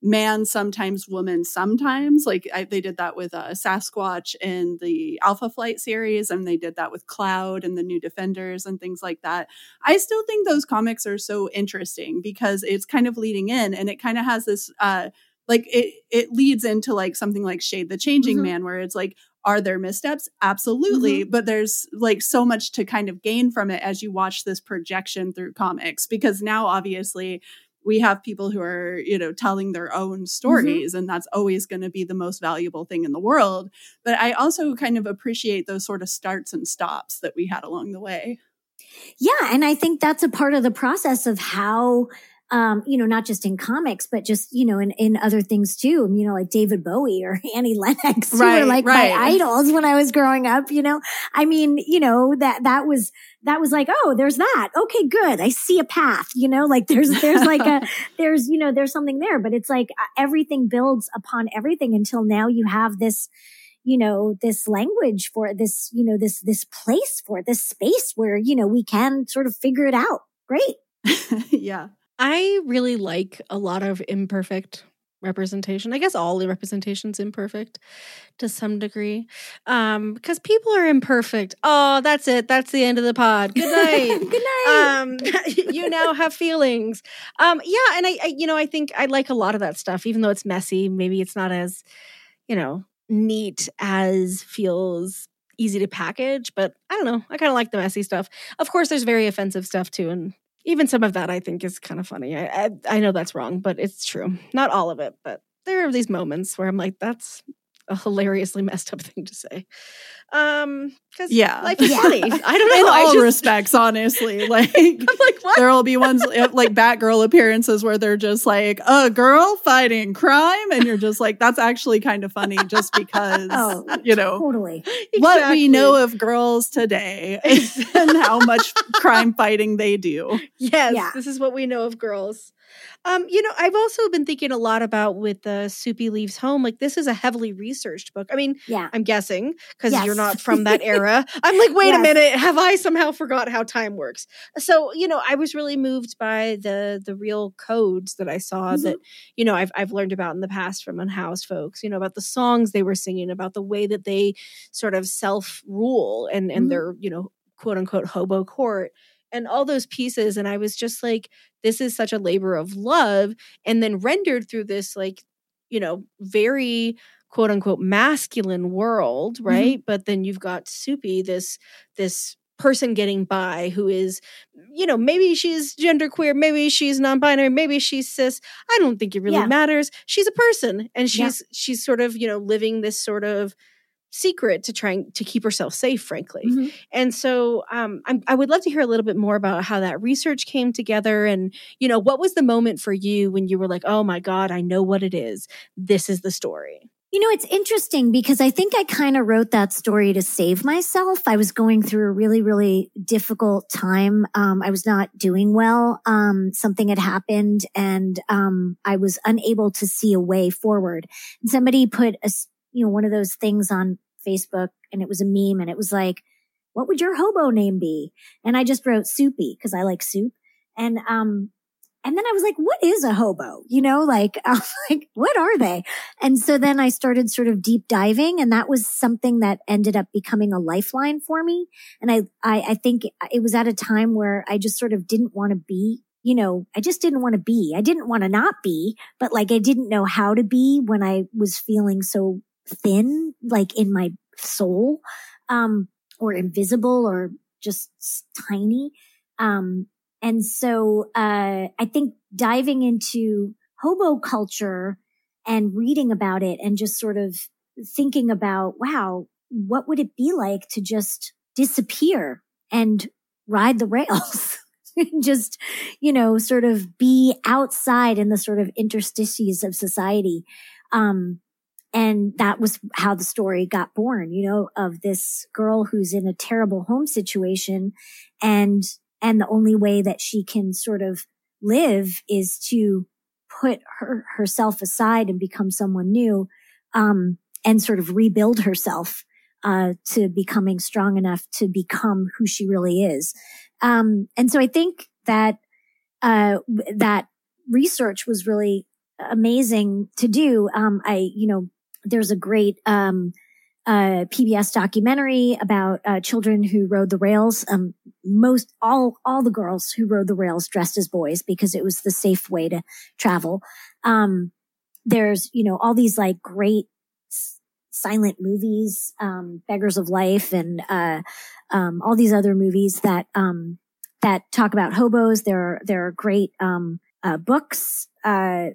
man sometimes, woman sometimes. Like I, they did that with uh, Sasquatch in the Alpha Flight series, and they did that with Cloud and the New Defenders and things like that. I still think those comics are so interesting because it's kind of leading in, and it kind of has this uh, like it it leads into like something like Shade the Changing mm-hmm. Man, where it's like, are there missteps? Absolutely. Mm-hmm. But there's like so much to kind of gain from it as you watch this projection through comics, because now obviously we have people who are, you know, telling their own stories, mm-hmm. and that's always going to be the most valuable thing in the world. But I also kind of appreciate those sort of starts and stops that we had along the way. Yeah. And I think that's a part of the process of how, um, you know, not just in comics, but just, you know, in, in other things too, you know, like David Bowie or Annie Lennox, who right, were like right. my idols when I was growing up, you know, I mean, you know, that, that was, that was like, oh, there's that. Okay, good. I see a path, you know, like there's, there's like a, there's, you know, there's something there, but it's like everything builds upon everything until now you have this, you know, this language for this, you know, this, this place for this space where, you know, we can sort of figure it out. Great. Yeah. I really like a lot of imperfect representation. I guess all the representation's imperfect to some degree, um, because people are imperfect. Oh, that's it. That's the end of the pod. Good night. Good night. Um, you now have feelings. Um, yeah, and I, I, you know, I think I like a lot of that stuff, even though it's messy. Maybe it's not as, you know, neat as feels easy to package, but I don't know. I kind of like the messy stuff. Of course, there's very offensive stuff too, and even some of that I think is kind of funny. I, I I know that's wrong, but it's true. Not all of it, but there are these moments where I'm like, that's a hilariously messed up thing to say. Um, because yeah. life is yeah. funny. I don't know. In I all just, respects, honestly. Like, I'm like, what? There'll be ones like Batgirl appearances where they're just like, a girl fighting crime. And you're just like, that's actually kind of funny just because, oh, you know, totally. what Exactly. we know of girls today and how much crime fighting they do. Yes, Yeah. this is what we know of girls. Um, you know, I've also been thinking a lot about with uh, Soupy Leaves Home. Like, this is a heavily researched book. I mean, Yeah. I'm guessing because Yes. you're not from that era. I'm like, wait Yes. a minute, have I somehow forgot how time works? So, you know, I was really moved by the the real codes that I saw Mhm. that, you know, I've I've learned about in the past from Unhoused folks. You know, about the songs they were singing, about the way that they sort of self rule and and Mhm. their, you know, quote unquote hobo court. And all those pieces. And I was just like, this is such a labor of love. And then rendered through this, like, you know, very quote unquote masculine world, right? Mm-hmm. But then you've got Soupy, this, this person getting by who is, you know, maybe she's genderqueer, maybe she's non-binary, maybe she's cis. I don't think it really Yeah. matters. She's a person. And she's, Yeah. she's sort of, you know, living this sort of secret to trying to keep herself safe, frankly. Mm-hmm. And so um, I'm, I would love to hear a little bit more about how that research came together. And, you know, what was the moment for you when you were like, oh my God, I know what it is. This is the story. You know, it's interesting because I think I kind of wrote that story to save myself. I was going through a really, really difficult time. Um, I was not doing well. Um, something had happened and um, I was unable to see a way forward. And somebody put a, you know, one of those things on Facebook and it was a meme and it was like, what would your hobo name be? And I just wrote Soupy because I like soup. And, um, and then I was like, what is a hobo? You know, like, I was like, what are they? And so then I started sort of deep diving and that was something that ended up becoming a lifeline for me. And I, I, I think it was at a time where I just sort of didn't want to be, you know, I just didn't want to be. I didn't want to not be, but like I didn't know how to be when I was feeling so thin, like in my soul, um, or invisible or just tiny. Um, and so, uh, I think diving into hobo culture and reading about it and just sort of thinking about, wow, what would it be like to just disappear and ride the rails? Just, you know, sort of be outside in the sort of interstices of society. Um, And that was how the story got born, you know, of this girl who's in a terrible home situation. And, and the only way that she can sort of live is to put her, herself aside and become someone new, um, and sort of rebuild herself, uh, to becoming strong enough to become who she really is. Um, and so I think that, uh, that research was really amazing to do. Um, I, you know, there's a great, um, uh, P B S documentary about, uh, children who rode the rails. Um, most, all, all the girls who rode the rails dressed as boys because it was the safe way to travel. Um, there's, you know, all these like great s- silent movies, um, Beggars of Life and, uh, um, all these other movies that, um, that talk about hobos. There, there are great, um, uh, books, uh,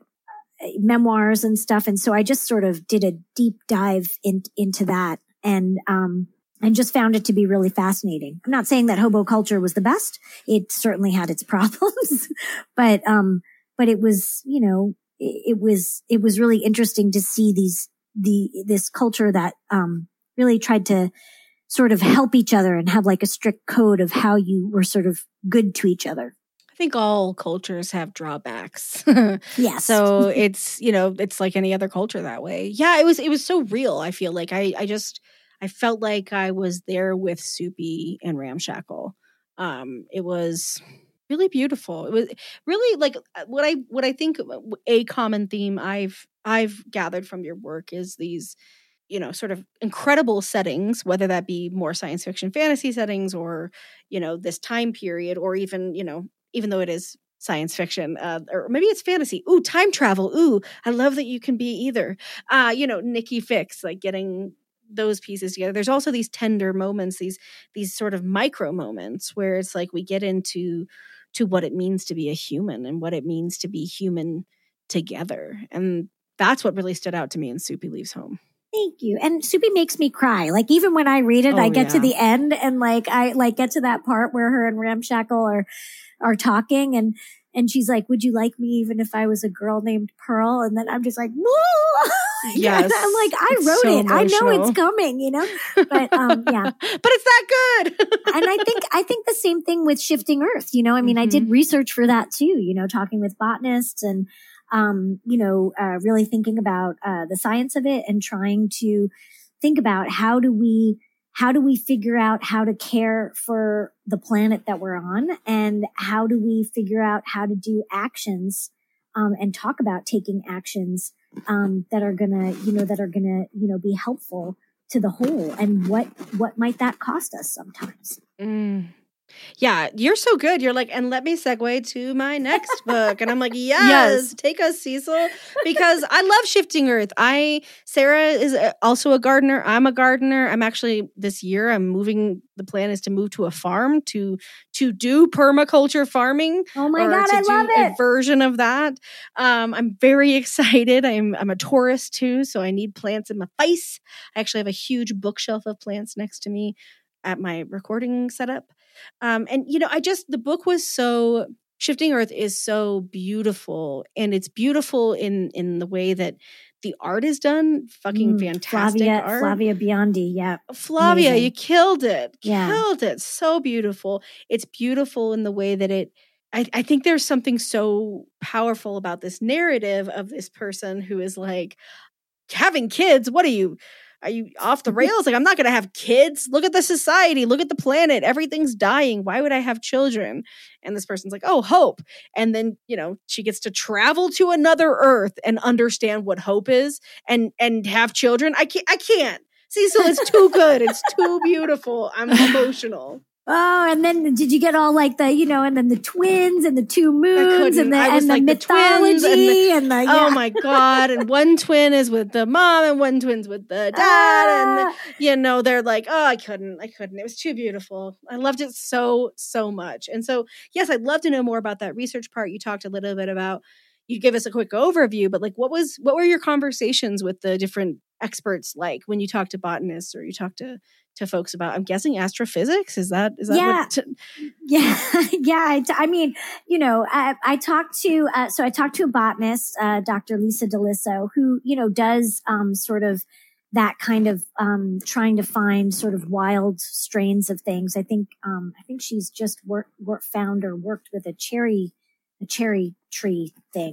memoirs and stuff. And so I just sort of did a deep dive in, into that and, um, and just found it to be really fascinating. I'm not saying that hobo culture was the best. It certainly had its problems, but, um, but it was, you know, it, it was, it was really interesting to see these, the, this culture that, um, really tried to sort of help each other and have like a strict code of how you were sort of good to each other. I think all cultures have drawbacks. Yes. So it's, you know, it's like any other culture that way. Yeah, it was it was so real. I feel like I I just I felt like I was there with Soupy and Ramshackle. Um it was really beautiful. It was really like what I what I think a common theme I've I've gathered from your work is these, you know, sort of incredible settings, whether that be more science fiction fantasy settings or, you know, this time period or even, you know, even though it is science fiction, uh, or maybe it's fantasy. Ooh, time travel. Ooh, I love that you can be either. Uh, you know, Nikki Fix, like getting those pieces together. There's also these tender moments, these these sort of micro moments where it's like we get into to what it means to be a human and what it means to be human together. And that's what really stood out to me in Soupy Leaves Home. Thank you. And Soupy makes me cry. Like even when I read it, Oh, I get yeah. to the end and like I like get to that part where her and Ramshackle are are talking and and she's like, "Would you like me even if I was a girl named Pearl?" And then I'm just like, "Whoa!" Yes. I'm like, I It's wrote so it. I know emotional. it's coming, you know. But um, yeah. But it's that good. And I think I think the same thing with Shifting Earth. You know, I mean, I did research for that too. You know, talking with botanists and um, you know, uh, really thinking about uh, the science of it and trying to think about how do we how do we figure out how to care for the planet that we're on, and how do we figure out how to do actions um, and talk about taking actions um, that are gonna, you know, that are gonna, you know, be helpful to the whole, and what what might that cost us sometimes? Mm. Yeah, you're so good. You're like, and let me segue to my next book. And I'm like, yes, Yes. take us, Cecil, because I love Shifting Earth. I, Sarah is a- also a gardener. I'm a gardener. I'm actually, this year, I'm moving, the plan is to move to a farm to, to do permaculture farming. Oh my or God, to I do love a it. version of that. Um, I'm very excited. I'm, I'm a Taurus too, so I need plants in my face. I actually have a huge bookshelf of plants next to me at my recording setup. Um, and, you know, I just, the book was so, Shifting Earth is so beautiful. And it's beautiful in, in the way that the art is done. Fucking Mm, fantastic Flavia, art. Flavia Biondi, yeah. Flavia, Amazing. you killed it. Yeah. Killed it. So beautiful. It's beautiful in the way that it, I, I think there's something so powerful about this narrative of this person who is like, having kids, what are you? Are you off the rails? Like, I'm not going to have kids. Look at the society. Look at the planet. Everything's dying. Why would I have children? And this person's like, oh, hope. And then, you know, she gets to travel to another Earth and understand what hope is and and have children. I can't. I can't. Cecil, it's too good. It's too beautiful. I'm emotional. Oh, and then did you get all like the, you know, and then the twins and the two moons and the, I was and the like the mythology twins and the- and the, Oh yeah. my God. And one twin is with the mom and one twin's with the dad. Ah. And, you know, they're like, oh, I couldn't. I couldn't. It was too beautiful. I loved it so, so much. And so, yes, I'd love to know more about that research part. You talked a little bit about, you give us a quick overview, but like, what was, what were your conversations with the different experts like when you talked to botanists or you talked to, to folks about, I'm guessing astrophysics? Is that, is that Yeah. what? T- Yeah, yeah. I, I mean, you know, I, I talked to, uh, so I talked to a botanist, uh, Doctor Lisa DeLisso, who, you know, does, um, sort of that kind of, um, trying to find sort of wild strains of things. I think, um, I think she's just worked, work, found or worked with a cherry, a cherry tree thing.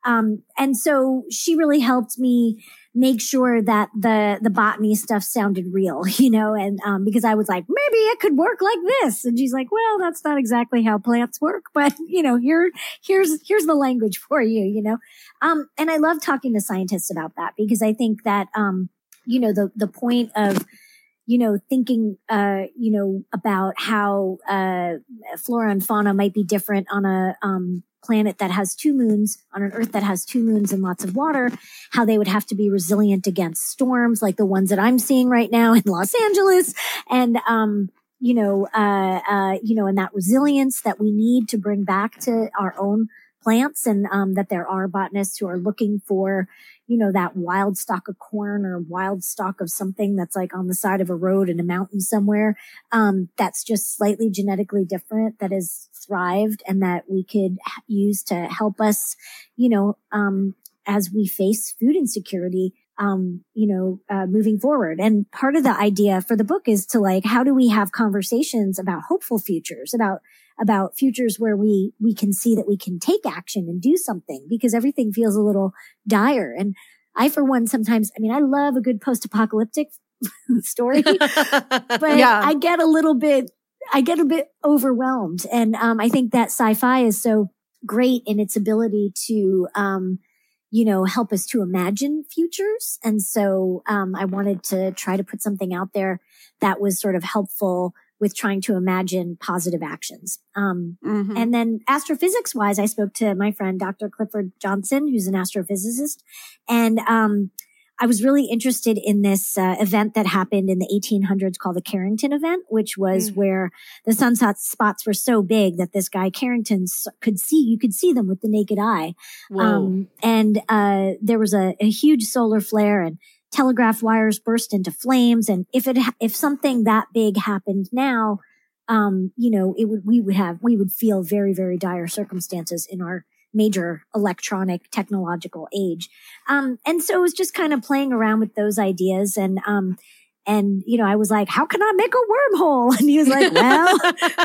Um, and so she really helped me make sure that the, the botany stuff sounded real, you know, and, um, because I was like, maybe it could work like this. And she's like, well, that's not exactly how plants work, but you know, here, here's, here's the language for you, you know? Um, and I love talking to scientists about that because I think that, um, you know, the, the point of, you know, thinking, uh, you know, about how, uh, flora and fauna might be different on a, um, planet that has two moons, on an Earth that has two moons and lots of water, how they would have to be resilient against storms like the ones that I'm seeing right now in Los Angeles. And, um, you know, uh, uh, you know, and that resilience that we need to bring back to our own plants, and, um, that there are botanists who are looking for, you know, that wild stalk of corn or wild stalk of something that's like on the side of a road in a mountain somewhere. Um, that's just slightly genetically different, that has thrived and that we could use to help us, you know, um, as we face food insecurity, um, you know, uh, moving forward. And part of the idea for the book is to like, how do we have conversations about hopeful futures, about about futures where we, we can see that we can take action and do something, because everything feels a little dire. And I, for one, sometimes, I mean, I love a good post-apocalyptic story, but yeah. I get a little bit, I get a bit overwhelmed. And, um, I think that sci-fi is so great in its ability to, um, you know, help us to imagine futures. And so, um, I wanted to try to put something out there that was sort of helpful with trying to imagine positive actions. Um, mm-hmm. And then astrophysics wise, I spoke to my friend, Doctor Clifford Johnson, who's an astrophysicist. And, um, I was really interested in this uh, event that happened in the eighteen hundreds called the Carrington event, which was mm-hmm. where the sunspot spots were so big that this guy Carrington could see, you could see them with the naked eye. Um, and, uh, there was a, a huge solar flare and telegraph wires burst into flames. And if it, if something that big happened now, um, you know, it would, we would have, we would feel very, very dire circumstances in our major electronic technological age. Um, and so it was just kind of playing around with those ideas. And, um, and, you know, I was like, how can I make a wormhole? And he was like, well,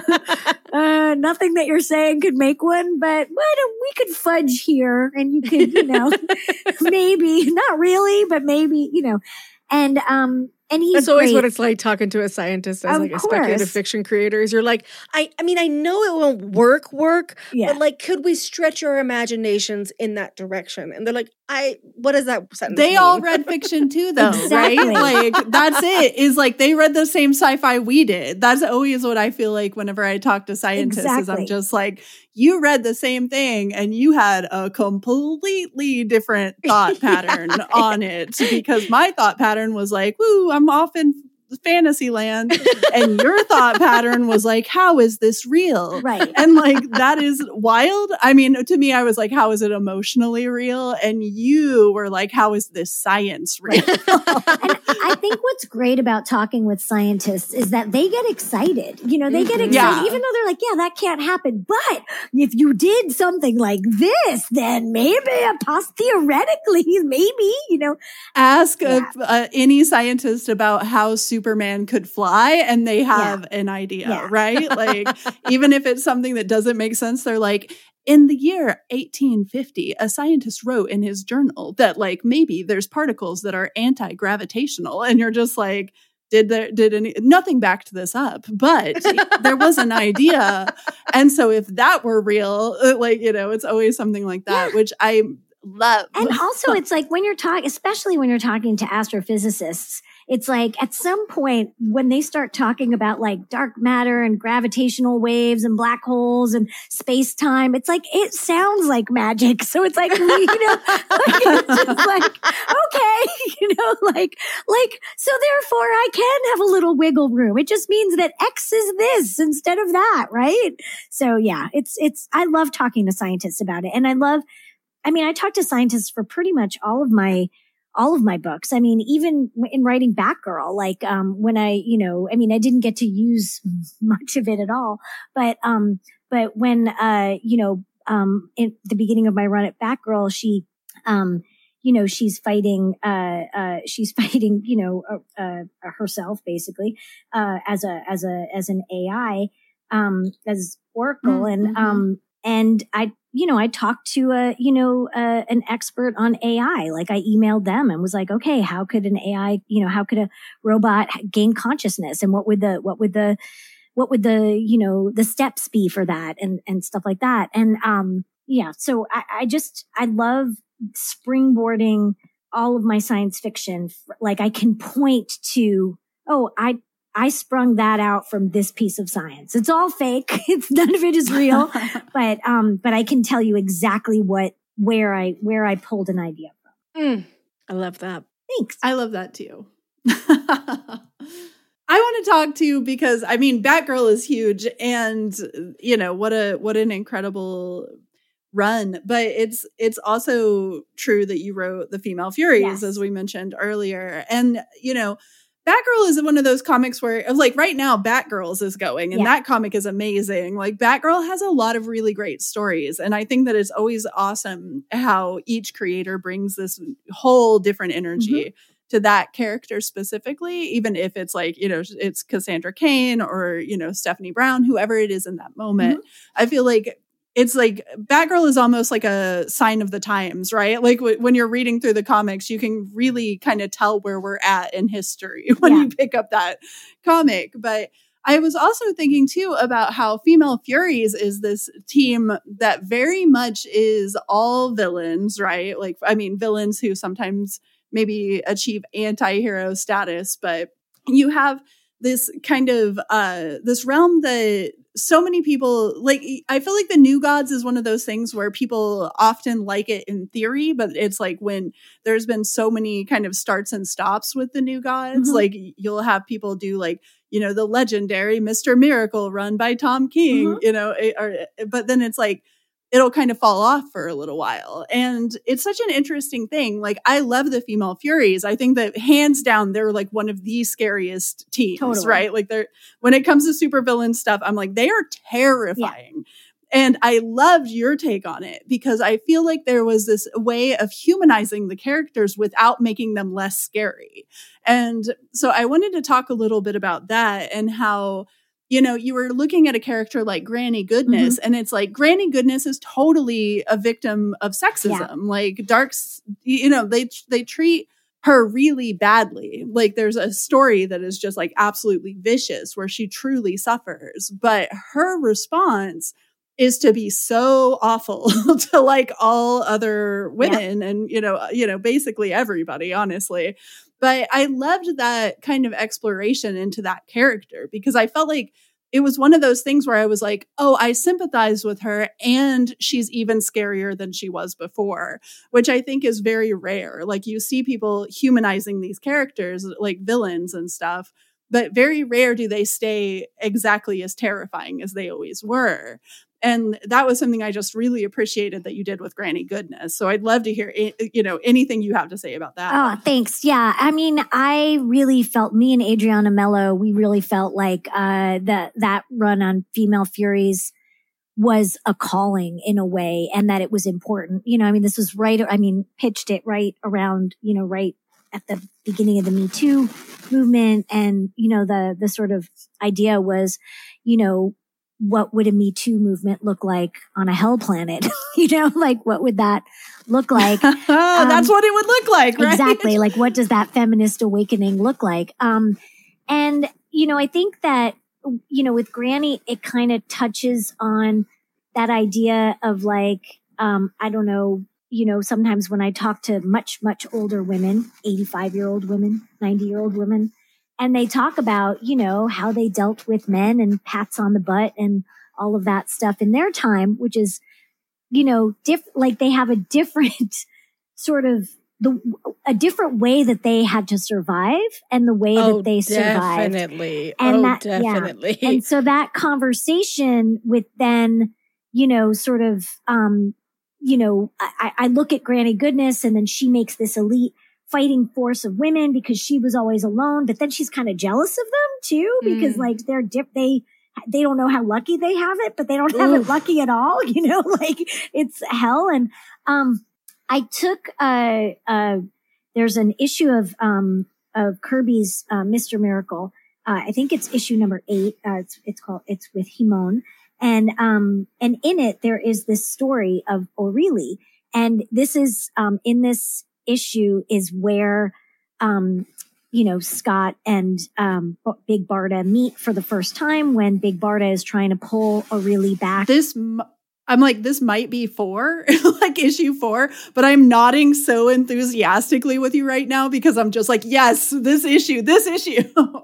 uh, nothing that you're saying could make one, but why don't we could fudge here and you could, you know, maybe, not really, but maybe, you know, and, um, and he's That's always great. what it's like talking to a scientist as Of like a course. speculative fiction creator. Is you're like, I, I mean, I know it won't work, work, Yeah. but like, could we stretch our imaginations in that direction? And they're like, I, what does that sentence They mean? all read fiction too, though, Exactly. right? Like, that's it. Is like they read the same sci-fi we did. That's always what I feel like whenever I talk to scientists. Is Exactly. I'm just like, you read the same thing and you had a completely different thought pattern on it, because my thought pattern was like, woo, I'm off in fantasy land, and your thought pattern was like, how is this real? Right. And like, that is wild. I mean, to me, I was like, how is it emotionally real? And you were like, how is this science real? And I think what's great about talking with scientists is that they get excited. You know, they get excited, Yeah. even though they're like, yeah, that can't happen. But if you did something like this, then maybe, poss- theoretically, maybe, you know. Ask Yeah. a, uh, any scientist about how Superman could fly, and they have Yeah. an idea, Yeah. right? Like, even if it's something that doesn't make sense, they're like, in the year eighteen fifty, a scientist wrote in his journal that like maybe there's particles that are anti-gravitational, and you're just like, did there did any nothing backed this up, but there was an idea. And so if that were real, like, you know, it's always something like that, which I love. And also it's like when you're talking, especially when you're talking to astrophysicists, it's like at some point when they start talking about like dark matter and gravitational waves and black holes and space time, it's like, it sounds like magic. So it's like, you know, like, it's just like, okay, you know, like, like, so therefore I can have a little wiggle room. It just means that X is this instead of that. Right. So yeah, it's, it's, I love talking to scientists about it. And I love, I mean, I talk to scientists for pretty much all of my, all of my books. I mean, even in writing Batgirl, like, um, when I, you know, I mean, I didn't get to use much of it at all, but, um, but when, uh, you know, um, in the beginning of my run at Batgirl, she, um, you know, she's fighting, uh, uh, she's fighting, you know, uh, uh, herself basically, uh, as a, as a, as an A I, um, as Oracle. Mm-hmm. And, um, and I, you know, I talked to a, you know, uh, an expert on A I. Like I emailed them and was like, okay, how could an A I, you know, how could a robot gain consciousness, and what would the, what would the, what would the, you know, the steps be for that, and, and stuff like that. And, um, yeah, so I, I just, I love springboarding all of my science fiction. Like I can point to, oh, I, I sprung that out from this piece of science. It's all fake. It's none of it is real, but, um, but I can tell you exactly what, where I, where I pulled an idea from. Mm, I love that. Thanks. I love that too. I want to talk to you because I mean, Batgirl is huge, and you know, what a, what an incredible run, but it's, it's also true that you wrote the Female Furies, yes, as we mentioned earlier. And, you know, Batgirl is one of those comics where, like, right now, Batgirls is going, and yeah, that comic is amazing. Like, Batgirl has a lot of really great stories, and I think that it's always awesome how each creator brings this whole different energy mm-hmm. to that character specifically, even if it's like, you know, it's Cassandra Cain or, you know, Stephanie Brown, whoever it is in that moment. Mm-hmm. I feel like it's like Batgirl is almost like a sign of the times, right? Like w- when you're reading through the comics, you can really kind of tell where we're at in history when yeah. you pick up that comic. But I was also thinking too about how Female Furies is this team that very much is all villains, right? Like, I mean, villains who sometimes maybe achieve anti-hero status, but you have this kind of, uh, this realm that so many people like. I feel like the New Gods is one of those things where people often like it in theory, but it's like when there's been so many kind of starts and stops with the New Gods, mm-hmm. like you'll have people do like, you know, the legendary Mister Miracle run by Tom King, mm-hmm. you know, or, but then it's like, it'll kind of fall off for a little while. And it's such an interesting thing. Like, I love the Female Furies. I think that hands down, they're like one of the scariest teams, totally. Right? Like they're, when it comes to supervillain stuff, I'm like, they are terrifying. Yeah. And I loved your take on it because I feel like there was this way of humanizing the characters without making them less scary. And so I wanted to talk a little bit about that and how, you know, you were looking at a character like Granny Goodness, mm-hmm. and it's like Granny Goodness is totally a victim of sexism. Yeah. Like Dark's, you know, they they treat her really badly. Like there's a story that is just like absolutely vicious where she truly suffers, but her response is to be so awful to like all other women yeah. and, you know, you know, basically everybody, honestly. But I loved that kind of exploration into that character because I felt like it was one of those things where I was like, oh, I sympathize with her and she's even scarier than she was before, which I think is very rare. Like you see people humanizing these characters like villains and stuff, but very rare do they stay exactly as terrifying as they always were. And that was something I just really appreciated that you did with Granny Goodness. So I'd love to hear, you know, anything you have to say about that. Oh, thanks. Yeah. I mean, I really felt, me and Adriana Mello, we really felt like uh, that that run on Female Furies was a calling in a way, and that it was important. You know, I mean, this was right, I mean, pitched it right around, you know, right at the beginning of the Me Too movement. And, you know, the the sort of idea was, you know, what would a Me Too movement look like on a hell planet? You know, like what would that look like? oh, um, that's what it would look like, right? Exactly. Like what does that feminist awakening look like? Um, and, you know, I think that, you know, with Granny, it kind of touches on that idea of like, um, I don't know, you know, sometimes when I talk to much, much older women, eighty-five year old women, ninety year old women, and they talk about, you know, how they dealt with men and pats on the butt and all of that stuff in their time, which is, you know, diff- like they have a different sort of the a different way that they had to survive and the way oh, that they survived. Definitely. And oh, that, definitely. Yeah. And so that conversation with then, you know, sort of, um, you know, I, I look at Granny Goodness and then she makes this elite fighting force of women because she was always alone, but then she's kind of jealous of them too because mm. like they're dip they they don't know how lucky they have it, but they don't have Ooh. It lucky at all, you know, like it's hell. And um I took uh uh there's an issue of um of Kirby's uh, Mister Miracle. Uh, I think it's issue number eight. Uh, it's it's called it's with Himon. And, um, and in it, there is this story of O'Reilly. And this is, um, in this issue is where, um, you know, Scott and, um, Big Barda meet for the first time when Big Barda is trying to pull O'Reilly back. This, I'm like, this might be four, like issue four, but I'm nodding so enthusiastically with you right now because I'm just like, yes, this issue, this issue.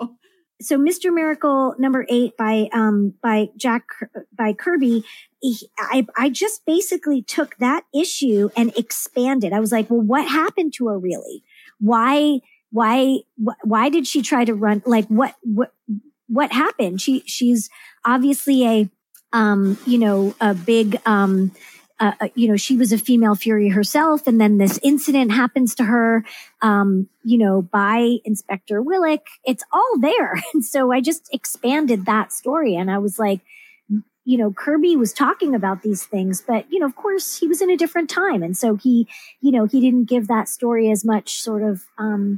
So Mister Miracle number eight by, um, by Jack, by Kirby, he, I, I just basically took that issue and expanded. I was like, well, what happened to O'Reilly? Why, why, wh- why did she try to run? Like what, what, what happened? She, she's obviously a, um, you know, a big, um, Uh, you know, she was a female Fury herself. And then this incident happens to her, um, you know, by Inspector Willick. It's all there. And so I just expanded that story. And I was like, you know, Kirby was talking about these things, but, you know, of course he was in a different time. And so he, you know, he didn't give that story as much sort of, um,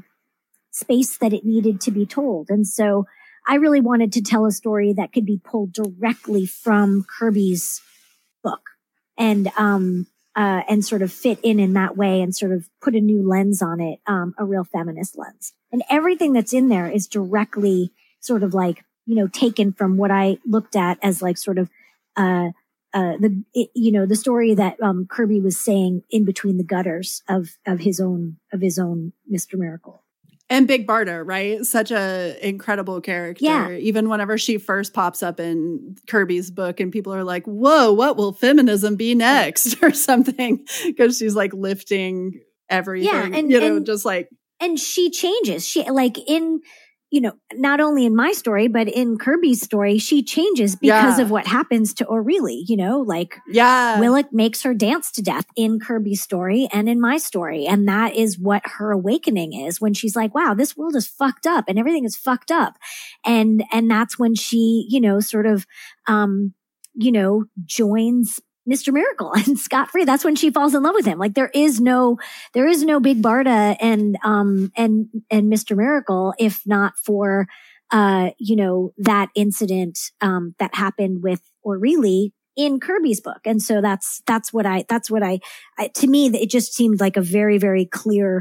space that it needed to be told. And so I really wanted to tell a story that could be pulled directly from Kirby's book. And, um, uh, and sort of fit in in that way and sort of put a new lens on it, um, a real feminist lens. And everything that's in there is directly sort of like, you know, taken from what I looked at as like sort of, uh, uh, the, it, you know, the story that, um, Kirby was saying in between the gutters of, of his own, of his own Mister Miracle. And Big Barda, right? Such a incredible character. Yeah. Even whenever she first pops up in Kirby's book and people are like, whoa, what will feminism be next? Or something. Because she's like lifting everything. Yeah, and, you know, and, just like. And she changes. She like in, you know, not only in my story, but in Kirby's story, she changes because yeah. of what happens to O'Reilly, you know, like yeah. Willick makes her dance to death in Kirby's story and in my story. And that is what her awakening is when she's like, wow, this world is fucked up and everything is fucked up. And, and that's when she, you know, sort of, um, you know, joins Mister Miracle and Scott Free. That's when she falls in love with him. Like there is no, there is no Big Barda and, um, and, and Mister Miracle if not for, uh, you know, that incident, um, that happened with O'Reilly in Kirby's book. And so that's, that's what I, that's what I, I to me, it just seemed like a very, very clear,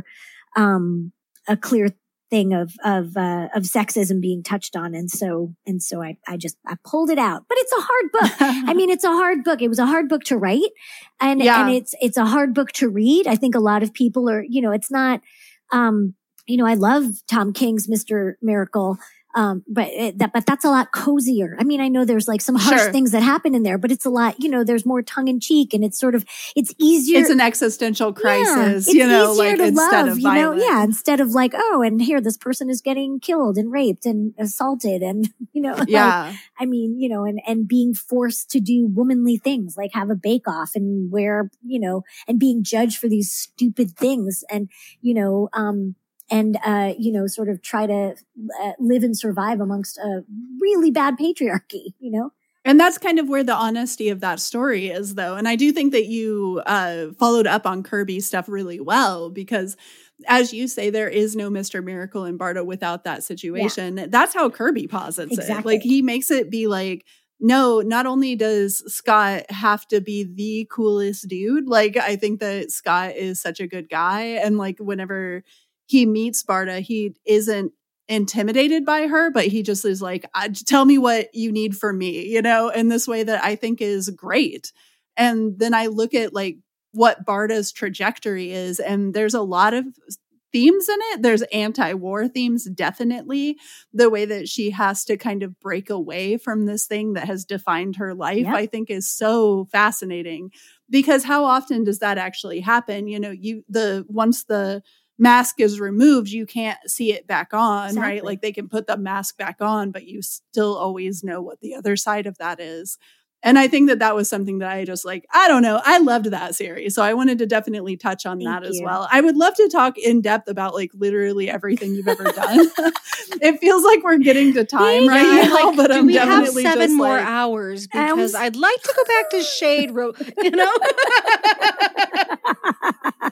um, a clear thing of, of, uh, of sexism being touched on. And so, and so I, I just, I pulled it out, but it's a hard book. I mean, it's a hard book. It was a hard book to write and, yeah. and it's, it's a hard book to read. I think a lot of people are, you know, it's not, um, you know, I love Tom King's Mister Miracle. Um, but it, that, but that's a lot cozier. I mean, I know there's like some harsh sure. things that happen in there, but it's a lot, you know, there's more tongue in cheek and it's sort of, it's easier. It's an existential crisis, yeah, you know, like to instead love, of you know, violence. yeah, instead of like, oh, and here this person is getting killed and raped and assaulted and, you know, yeah. like, I mean, you know, and, and being forced to do womanly things like have a bake off and wear, you know, and being judged for these stupid things and, you know, um, and, uh, you know, sort of try to uh, live and survive amongst a really bad patriarchy, you know? And that's kind of where the honesty of that story is, though. And I do think that you uh, followed up on Kirby's stuff really well, because as you say, there is no Mister Miracle and Barda without that situation. Yeah. That's how Kirby posits exactly. it. Like he makes it be like, no, not only does Scott have to be the coolest dude, like I think that Scott is such a good guy. And like whenever he meets Barda, he isn't intimidated by her, but he just is like, tell me what you need from me, you know, in this way that I think is great. And then I look at like what Barda's trajectory is, and there's a lot of themes in it. There's anti-war themes, definitely. The way that she has to kind of break away from this thing that has defined her life, yep. I think is so fascinating, because how often does that actually happen? You know, you, the, once the mask is removed, you can't see it back on, exactly. right? Like they can put the mask back on, but you still always know what the other side of that is. And I think that that was something that I just like, I don't know. I loved that series. So I wanted to definitely touch on Thank that you. as well. I would love to talk in depth about like literally everything you've ever done. It feels like we're getting to time yeah, right now, like, but do I'm we definitely have seven just more like, hours because was... I'd like to go back to Shade Road, you know? I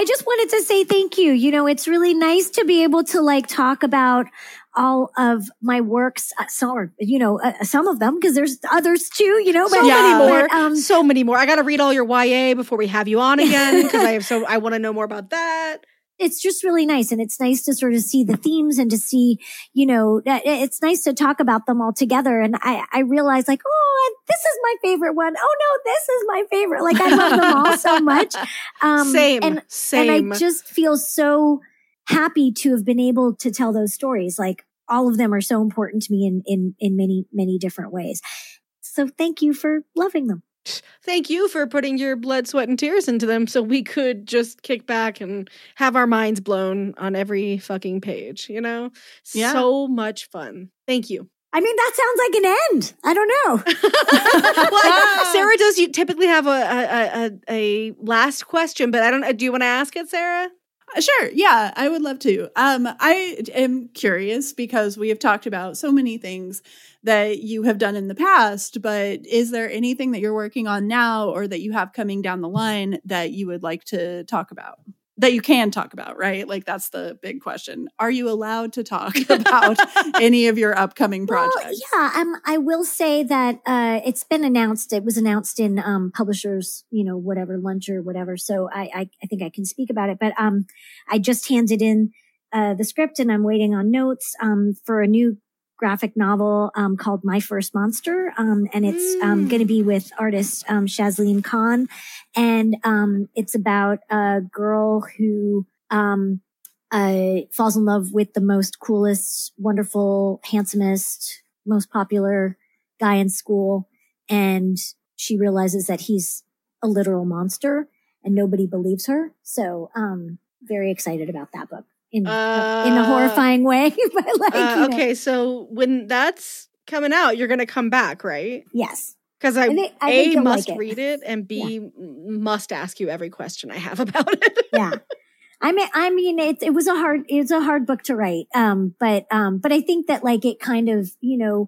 I just wanted to say thank you. You know, it's really nice to be able to like talk about all of my works, uh, so, you know, uh, some of them, because there's others too, you know, but so yeah, many more, but, um, so many more. I got to read all your Y A before we have you on again, because I have so, I want to know more about that. It's just really nice. And it's nice to sort of see the themes and to see, you know, it's nice to talk about them all together. And I, I realized like, oh, this is my favorite one. Oh no, this is my favorite. Like I love them all so much. Um, same, and, same. And I just feel so happy to have been able to tell those stories. Like all of them are so important to me in, in, in many, many different ways. So thank you for loving them. Thank you for putting your blood, sweat, and tears into them so we could just kick back and have our minds blown on every fucking page, you know? Yeah. So much fun. Thank you. I mean, that sounds like an end. I don't know. Well, Sarah, does you typically have a, a, a, a last question, but I don't, do you want to ask it, Sarah? Sure. Yeah, I would love to. Um, I am curious because we have talked about so many things that you have done in the past, but is there anything that you're working on now or that you have coming down the line that you would like to talk about? That you can talk about, right? Like that's the big question. Are you allowed to talk about any of your upcoming projects? Well, yeah, um, I will say that uh, it's been announced. It was announced in um, Publishers, you know, whatever, lunch or whatever. So I, I, I think I can speak about it. But um, I just handed in uh, the script and I'm waiting on notes um, for a new graphic novel um, called My First Monster. Um, and it's mm. um, going to be with artist um, Shazleen Khan. And um, it's about a girl who um, uh, falls in love with the most coolest, wonderful, handsomest, most popular guy in school. And she realizes that he's a literal monster and nobody believes her. So um, very excited about that book. In, uh, in a horrifying way. But like, uh, you okay, know. So when that's coming out, you're going to come back, right? Yes. Because I, I, think, I A, must like it. read it, and B, yeah. must ask you every question I have about it. Yeah. I mean, I mean, it, it was a hard, it's a hard book to write. Um, but, um, but I think that like it kind of, you know,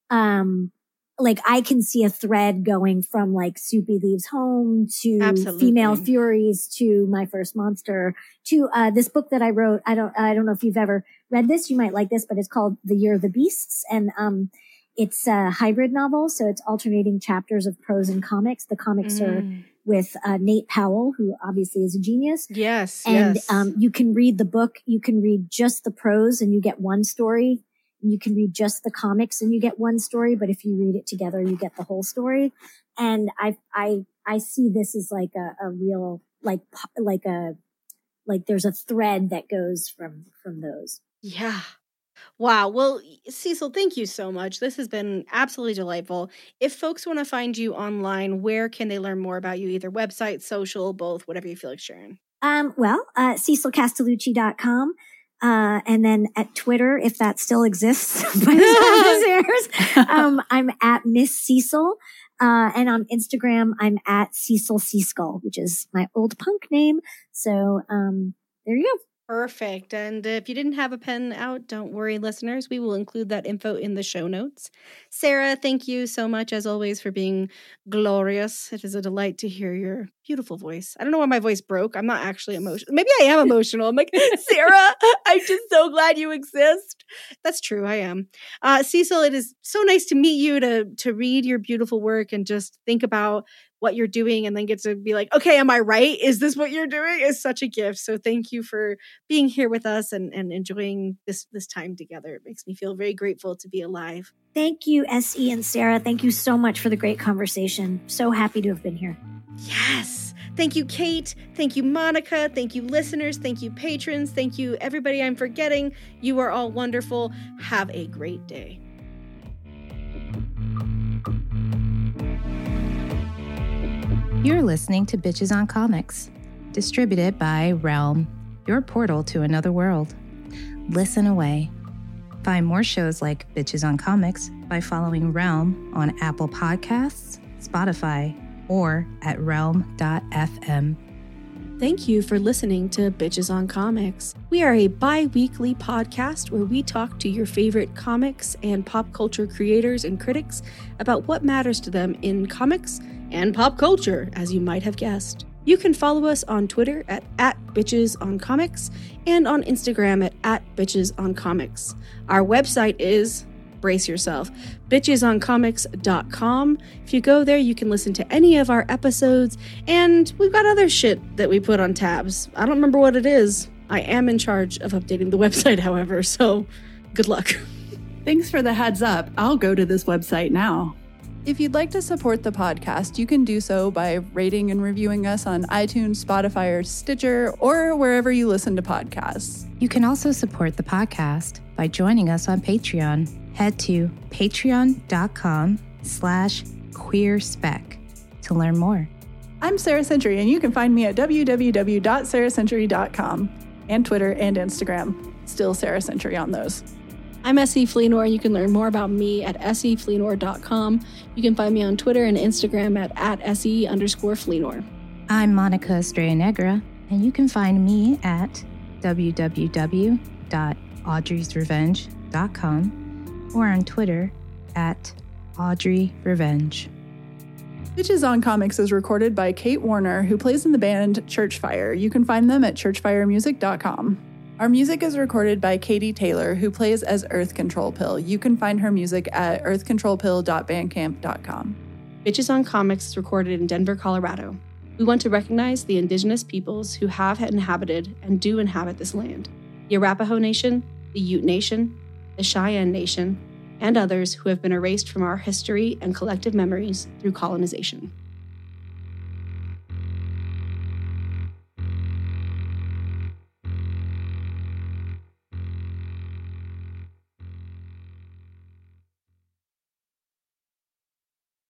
um, like I can see a thread going from like Soupy Leaves Home to Absolutely. Female Furies to My First Monster to uh this book that I wrote. I don't I don't know if you've ever read this. You might like this, but it's called The Year of the Beasts, and um it's a hybrid novel, so it's alternating chapters of prose and comics. The comics mm. are with uh, Nate Powell, who obviously is a genius. Yes, and yes. um you can read the book. You can read just the prose, and you get one story. You can read just the comics and you get one story, but if you read it together, you get the whole story. And I, I, I see this as like a, a real, like, like a, like there's a thread that goes from, from those. Yeah. Wow. Well, Cecil, thank you so much. This has been absolutely delightful. If folks want to find you online, where can they learn more about you? Either website, social, both, whatever you feel like sharing. Um, well, uh, Cecil Castellucci dot com. Uh, and then at Twitter, if that still exists, by the time this airs, um, I'm at Miss Cecil. Uh, and on Instagram, I'm at Cecil Seaskull, which is my old punk name. So, um, there you go. Perfect. And if you didn't have a pen out, don't worry, listeners. We will include that info in the show notes. Sarah, thank you so much, as always, for being glorious. It is a delight to hear your beautiful voice. I don't know why my voice broke. I'm not actually emotional. Maybe I am emotional. I'm like, Sarah, I'm just so glad you exist. That's true. I am. Uh, Cecil, it is so nice to meet you, to, to read your beautiful work and just think about what you're doing and then get to be like, okay, am I right? Is this what you're doing? Is such a gift. So thank you for being here with us and, and enjoying this, this time together. It makes me feel very grateful to be alive. Thank you, S E and Sarah. Thank you so much for the great conversation. So happy to have been here. Yes. Thank you, Kate. Thank you, Monica. Thank you, listeners. Thank you, patrons. Thank you, everybody I'm forgetting. You are all wonderful. Have a great day. You're listening to Bitches on Comics, distributed by Realm, your portal to another world. Listen away. Find more shows like Bitches on Comics by following Realm on Apple Podcasts, Spotify, or at realm dot f m. Thank you for listening to Bitches on Comics. We are a bi-weekly podcast where we talk to your favorite comics and pop culture creators and critics about what matters to them in comics and pop culture, as you might have guessed. You can follow us on Twitter at, at bitchesoncomics and on Instagram at, at bitchesoncomics. Our website is, brace yourself, bitches on comics dot com. If you go there, you can listen to any of our episodes, and we've got other shit that we put on tabs. I don't remember what it is. I am in charge of updating the website, however, so good luck. Thanks for the heads up. I'll go to this website now. If you'd like to support the podcast, you can do so by rating and reviewing us on iTunes, Spotify, or Stitcher, or wherever you listen to podcasts. You can also support the podcast by joining us on Patreon. Head to patreon.com slash queerspec to learn more. I'm Sarah Century, and you can find me at w w w dot sarah century dot com and Twitter and Instagram. Still Sarah Century on those. I'm S E Fleenor, and you can learn more about me at s e fleenor dot com. You can find me on Twitter and Instagram at, at se underscore Fleenor. I'm Monica Estrella Negra, and you can find me at w w w dot audreys revenge dot com or on Twitter at Audrey Revenge. Bitches on Comics is recorded by Kate Warner, who plays in the band Churchfire. You can find them at church fire music dot com. Our music is recorded by Katie Taylor, who plays as Earth Control Pill. You can find her music at earth control pill dot bandcamp dot com. Bitches on Comics is recorded in Denver, Colorado. We want to recognize the indigenous peoples who have inhabited and do inhabit this land: the Arapaho Nation, the Ute Nation, the Cheyenne Nation, and others who have been erased from our history and collective memories through colonization.